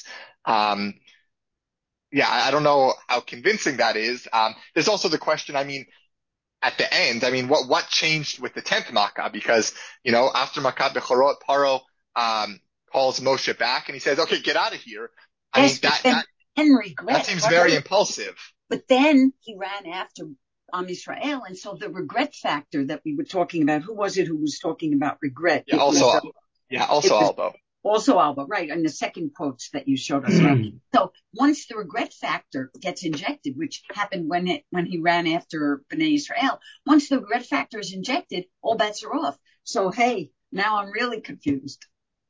Yeah, I don't know how convincing that is. There's also the question, I mean, at the end, I mean, what changed with the 10th Makkah? Because, after Makkah Bechorot, Paro calls Moshe back and he says, okay, get out of here. I mean, that seems very impulsive. But then he ran after Israel, and so the regret factor that we were talking about, who was it who was talking about regret? Yeah, also Albo. Also Alba, right, and the second quotes that you showed us. Right? So once the regret factor gets injected, which happened when he ran after Bnei Israel, once the regret factor is injected, all bets are off. So, hey, now I'm really confused.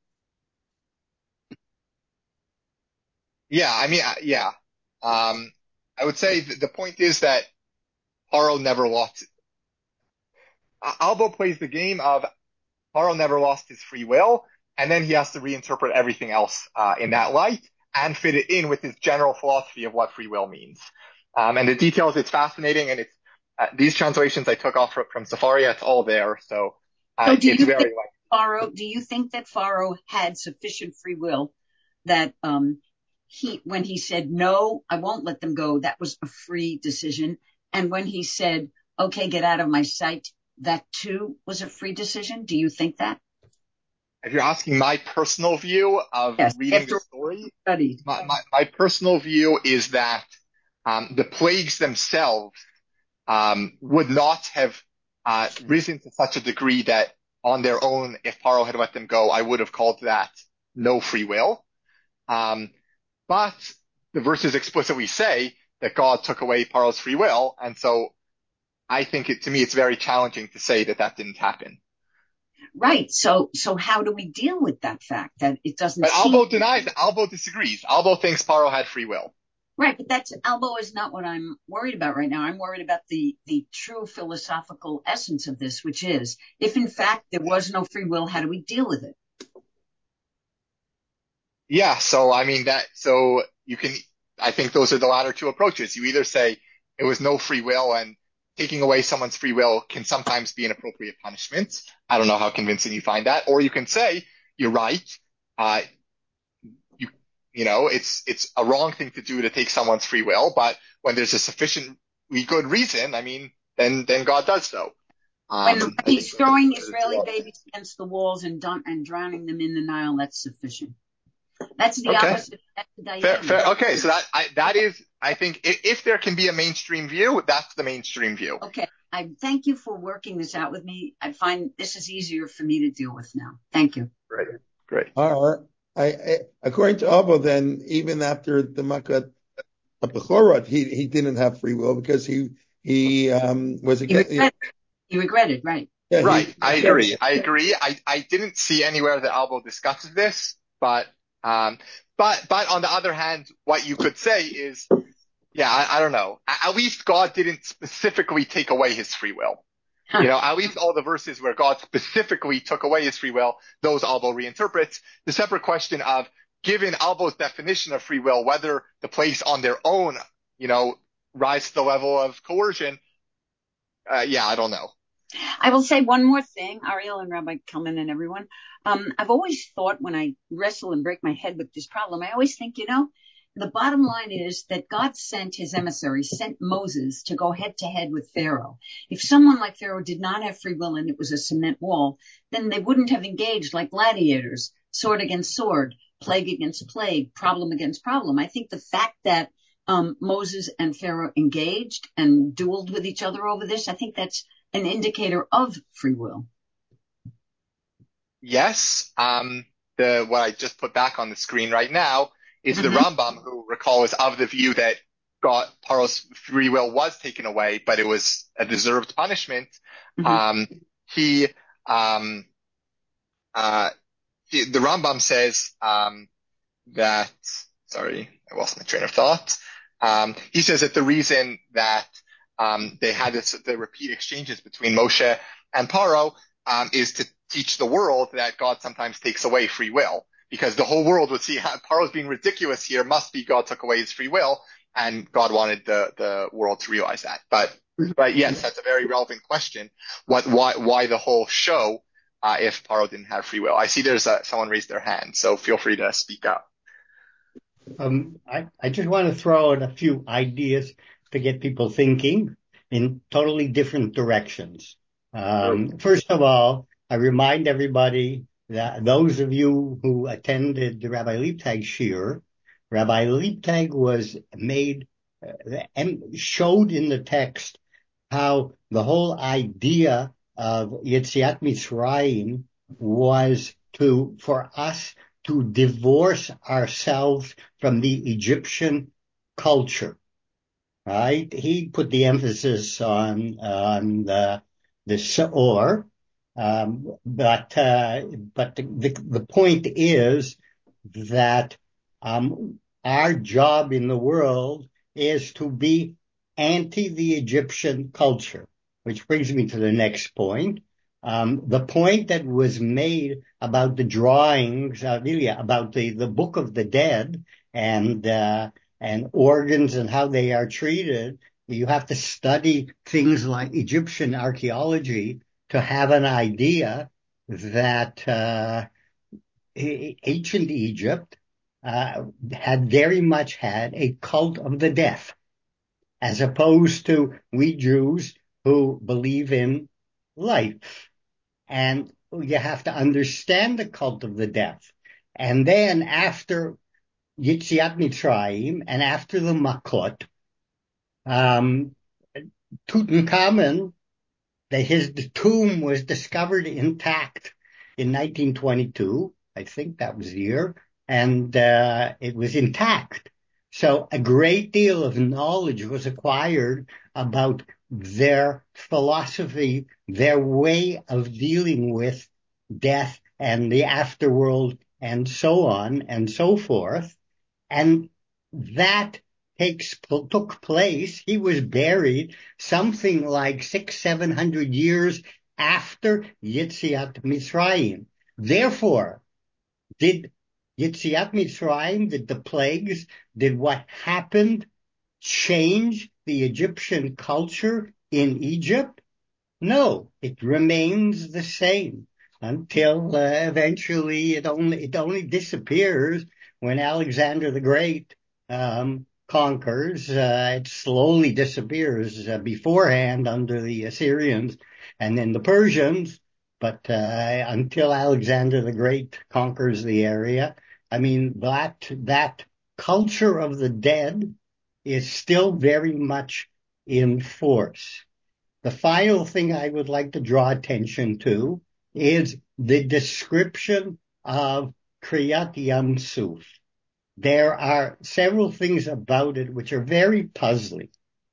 Yeah, I mean, yeah. I would say the point is that Paro never lost. Albo plays the game of Paro never lost his free will, and then he has to reinterpret everything else in that light and fit it in with his general philosophy of what free will means. And the details, it's fascinating, and it's these translations I took off from Sefaria, it's all there. So it's very like. Do you think that Pharaoh had sufficient free will that when he said, no, I won't let them go, that was a free decision. And when he said, okay, get out of my sight, that too was a free decision. Do you think that? If you're asking my personal view of reading the story, my personal view is that the plagues themselves would not have risen to such a degree that on their own, if Paro had let them go, I would have called that no free will. But the verses explicitly say that God took away Paro's free will, and so I think to me it's very challenging to say that didn't happen. Right. So how do we deal with that fact that it doesn't? But Albo denies. Albo disagrees. Albo thinks Paro had free will. Right, but Albo is not what I'm worried about right now. I'm worried about the true philosophical essence of this, which is, if in fact there was no free will, how do we deal with it? Yeah, so I mean I think those are the latter two approaches. You either say it was no free will, and taking away someone's free will can sometimes be an appropriate punishment. I don't know how convincing you find that. Or you can say, you're right. It's a wrong thing to do to take someone's free will, but when there's a sufficiently good reason, I mean, then God does so. When he's throwing Israeli babies against the walls and drowning them in the Nile, that's sufficient. That's the opposite. That's fair. Okay, so that is, I think, if there can be a mainstream view, that's the mainstream view. Okay, I thank you for working this out with me. I find this is easier for me to deal with now. Thank you. Great. All right. According to Albo, then, even after the Makkah Bechorot, he didn't have free will because he was against. He regretted, right? Yeah, right. I agree. I didn't see anywhere that Albo discusses this, but on the other hand, what you could say is, yeah, I don't know. At least God didn't specifically take away his free will. Huh. At least all the verses where God specifically took away his free will, those Albo reinterprets. The separate question of, given Albo's definition of free will, whether the plagues on their own, rise to the level of coercion, I don't know. I will say one more thing, Ariel and Rabbi Kelman and everyone. I've always thought when I wrestle and break my head with this problem, I always think, the bottom line is that God sent his emissary, sent Moses to go head to head with Pharaoh. If someone like Pharaoh did not have free will and it was a cement wall, then they wouldn't have engaged like gladiators, sword against sword, plague against plague, problem against problem. I think the fact that Moses and Pharaoh engaged and dueled with each other over this, I think that's an indicator of free will. Yes. What I just put back on the screen right now is the Rambam, who recall is of the view that Paro's free will was taken away, but it was a deserved punishment. The Rambam says that, sorry, I lost my train of thought. He says that the reason that they had the repeat exchanges between Moshe and Paro is to teach the world that God sometimes takes away free will, because the whole world would see Paro's being ridiculous here, must be God took away his free will, and God wanted the world to realize that. But yes, that's a very relevant question. Why the whole show if Paro didn't have free will? I see there's someone raised their hand, so feel free to speak up. I just want to throw out a few ideas to get people thinking in totally different directions. First of all, I remind everybody that those of you who attended the Rabbi Leibtag Shiur, Rabbi Leibtag was made and showed in the text how the whole idea of Yetziat Mitzrayim was for us to divorce ourselves from the Egyptian culture, right? He put the emphasis on the Seor, but the point is that our job in the world is to be anti the Egyptian culture, which brings me to the next point. The point that was made about the drawings, really about the Book of the Dead and organs and how they are treated, you have to study things like Egyptian archaeology to have an idea that ancient Egypt had very much had a cult of the deaf, as opposed to we Jews who believe in life. And you have to understand the cult of the deaf. And then after Yetziat Mitzrayim and after the Makot, Tutankhamun, his tomb was discovered intact in 1922. I think that was the year. And it was intact. So a great deal of knowledge was acquired about their philosophy, their way of dealing with death and the afterworld and so on and so forth. And that took place. He was buried something like 600-700 years after Yetziat Mitzrayim. Therefore, did Yetziat Mitzrayim, did the plagues, did what happened change the Egyptian culture in Egypt? No, it remains the same until eventually it only disappears when Alexander the Great conquers. It slowly disappears beforehand under the Assyrians and then the Persians. But until Alexander the Great conquers the area, I mean, that culture of the dead is still very much in force. The final thing I would like to draw attention to is the description of Kriyat Yam Suf. There are several things about it which are very puzzling.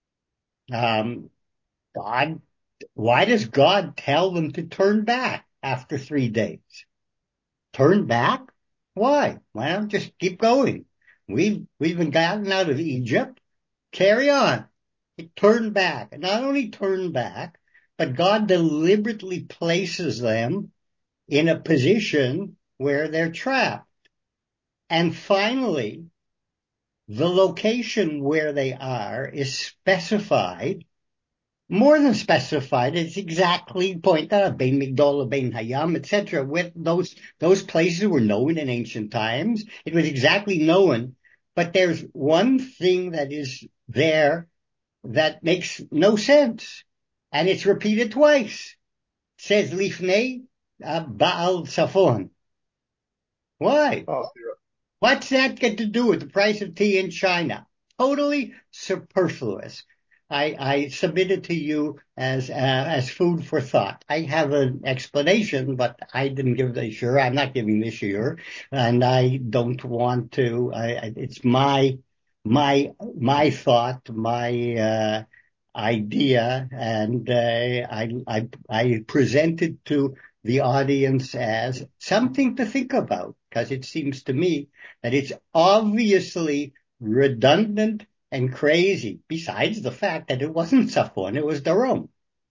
Why does God tell them to turn back after 3 days? Turn back? Why? Why not just keep going? We've been gotten out of Egypt. Carry on. Turn back. And not only turn back, but God deliberately places them in a position where they're trapped. And finally, the location where they are is specified more than specified. It's exactly pointed out, Bein Migdol, Bein Hayam, etc. With those places were known in ancient times. It was exactly known. But there's one thing that is there that makes no sense, and it's repeated twice. It says Lifnei Baal Safon. Why? Oh, What's that got to do with the price of tea in China? Totally superfluous. I submit it to you as food for thought. I have an explanation, but I didn't give the sure. I'm not giving this year, and I don't want to. It's my thought, my idea, and I present it to the audience as something to think about, because it seems to me that it's obviously redundant and crazy, besides the fact that it wasn't Safon, it was Darom.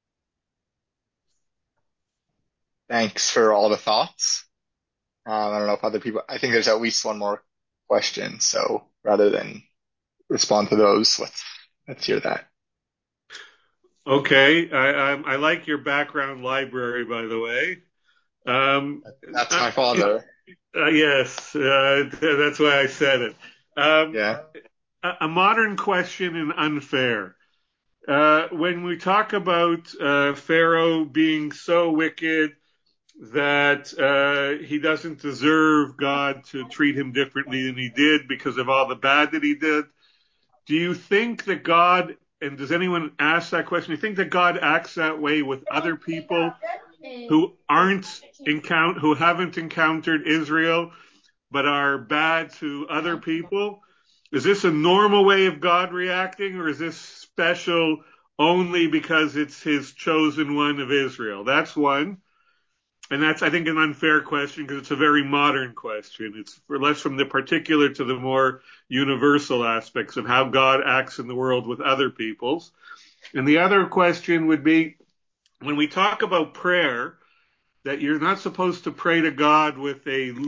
thanks for all the thoughts. I don't know if other people, I think there's at least one more question. So rather than respond to those, let's hear that. Okay, I like your background library, by the way. That's my father. Yes, that's why I said it. Yeah. A modern question and unfair. When we talk about Pharaoh being so wicked that he doesn't deserve God to treat him differently than he did because of all the bad that he did, do you think that God, and does anyone ask that question, do you think that God acts that way with other people who who haven't encountered Israel but are bad to other people? Is this a normal way of God reacting, or is this special only because it's his chosen one of Israel? That's one. And that's, I think, an unfair question because it's a very modern question. It's less from the particular to the more universal aspects of how God acts in the world with other peoples. And the other question would be, when we talk about prayer, that you're not supposed to pray to God with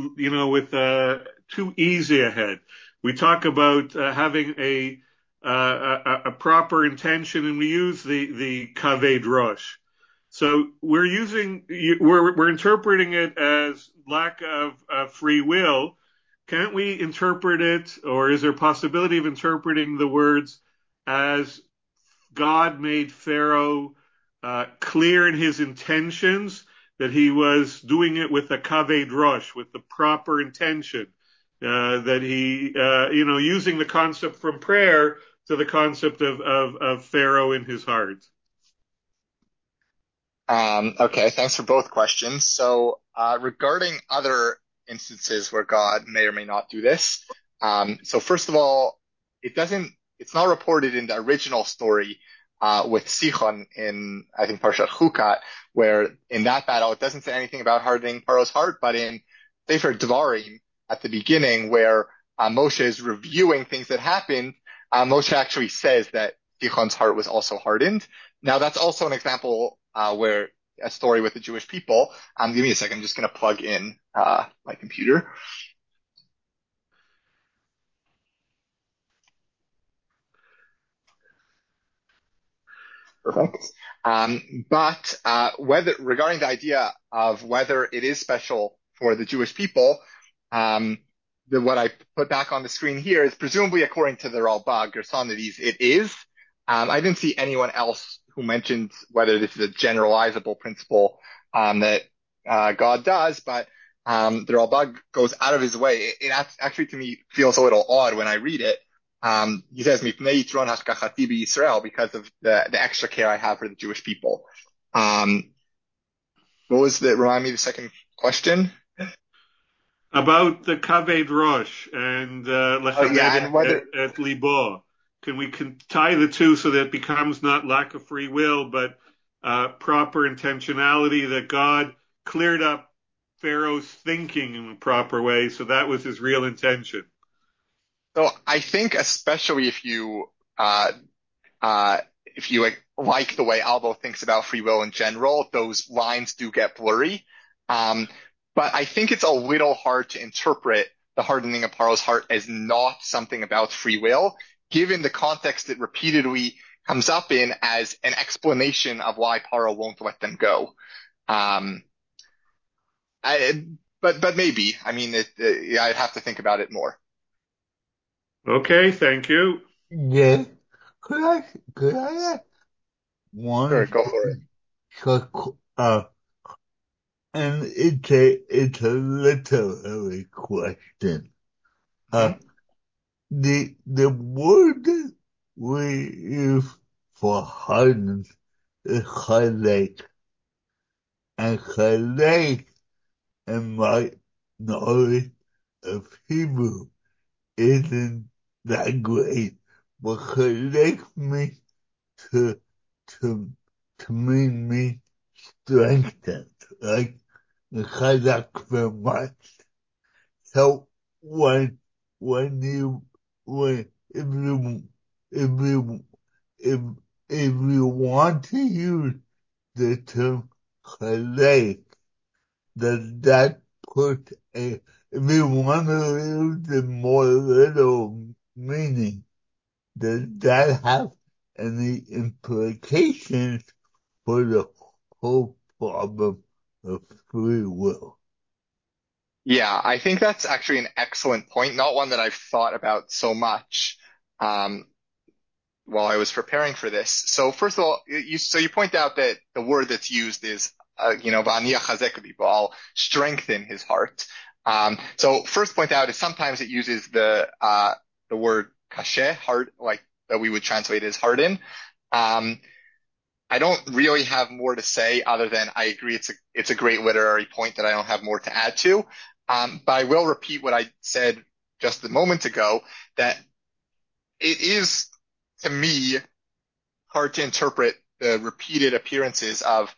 too easy a head. We talk about having a proper intention, and we use the kaved rosh. So we're interpreting it as lack of free will. Can't we interpret it, or is there a possibility of interpreting the words as God made Pharaoh clear in his intentions, that he was doing it with a kaved rosh, with the proper intention, that he, using the concept from prayer to the concept of Pharaoh in his heart? Okay, thanks for both questions. So, regarding other instances where God may or may not do this, so first of all, it's not reported in the original story, with Sichon in, I think, Parshat Chukat, where in that battle, it doesn't say anything about hardening Paro's heart, but in Sefer Devarim, at the beginning, where Moshe is reviewing things that happened, Moshe actually says that Sichon's heart was also hardened. Now, that's also an example where a story with the Jewish people. Give me a second. I'm just going to plug in my computer. Perfect. But regarding the idea of whether it is special for the Jewish people, what I put back on the screen here is presumably according to the Ralbag, Gersonides, it is. I didn't see anyone else who mentioned whether this is a generalizable principle that God does, but the Ralbag goes out of his way. It actually, to me, feels a little odd when I read it. He says, "Mipnei yitron hashkachati b'Yisrael," because of the extra care I have for the Jewish people. Remind me the second question? About the kaved rosh and et libo. Can we tie the two so that it becomes not lack of free will, but proper intentionality, that God cleared up Pharaoh's thinking in a proper way, so that was his real intention? So I think, especially if you like the way Albo thinks about free will in general, those lines do get blurry. But I think it's a little hard to interpret the hardening of Paro's heart as not something about free will, given the context it repeatedly comes up in as an explanation of why Paro won't let them go. But maybe. I mean, I'd have to think about it more. Okay, thank you. Yeah. Could I ask Sure, one go for it. short, and it's a literary question. Mhm. The word we use for harden is chalik, and chalik, in my knowledge of Hebrew, isn't that great, but chalik means to to to mean me strengthened, like chazak very much. So when when if you if if you want to use the term chalik, does that put a if you want to use the more literal meaning, does that have any implications for the whole problem of free will? Yeah, I think that's actually an excellent point, not one that I've thought about so much um, while I was preparing for this. So first of all, you point out that the word that's used is v'ani achazek libo, I'll strengthen his heart. So first point out is sometimes it uses the word kashe, hard, like that we would translate as harden. Um, I don't really have more to say other than I agree it's a great literary point that I don't have more to add to. But I will repeat what I said just a moment ago, that it is, to me, hard to interpret the repeated appearances of,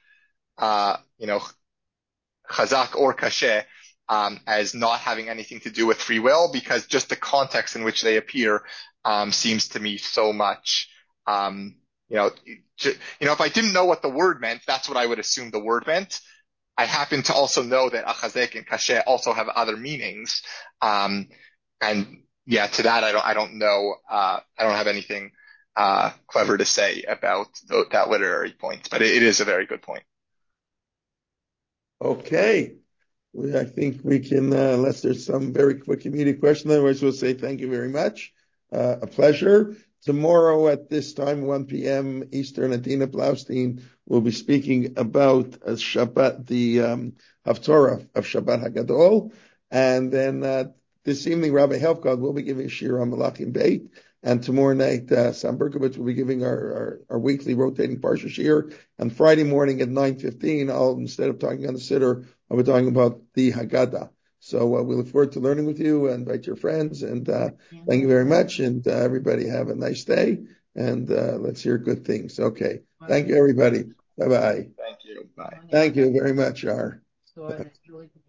chazak or kashe, as not having anything to do with free will, because just the context in which they appear, seems to me so much, you know, if I didn't know what the word meant, that's what I would assume the word meant. I happen to also know that achazek and kashe also have other meanings. And yeah, to that, I don't know, I don't have anything, clever to say about that literary point, but it is a very good point. Okay. I think we can, unless there's some very quick immediate question, otherwise we'll say thank you very much. A pleasure. Tomorrow at this time, 1 p.m. Eastern, Adina Blaustein will be speaking about Shabbat, the Haftorah of Shabbat Hagadol. And then this evening, Rabbi Helfgott will be giving Shir on Malachim Beit. And tomorrow night, Sam Berkovitz will be giving our weekly rotating Parsha Shir. And Friday morning at 9:15, instead of talking on the Siddur, I'll be talking about the Haggadah. So we look forward to learning with you. Invite your friends. And thank you very much. And everybody have a nice day. And let's hear good things. Okay. Thank you, everybody. Bye-bye. Thank you. Bye. Thank you very much, Ar.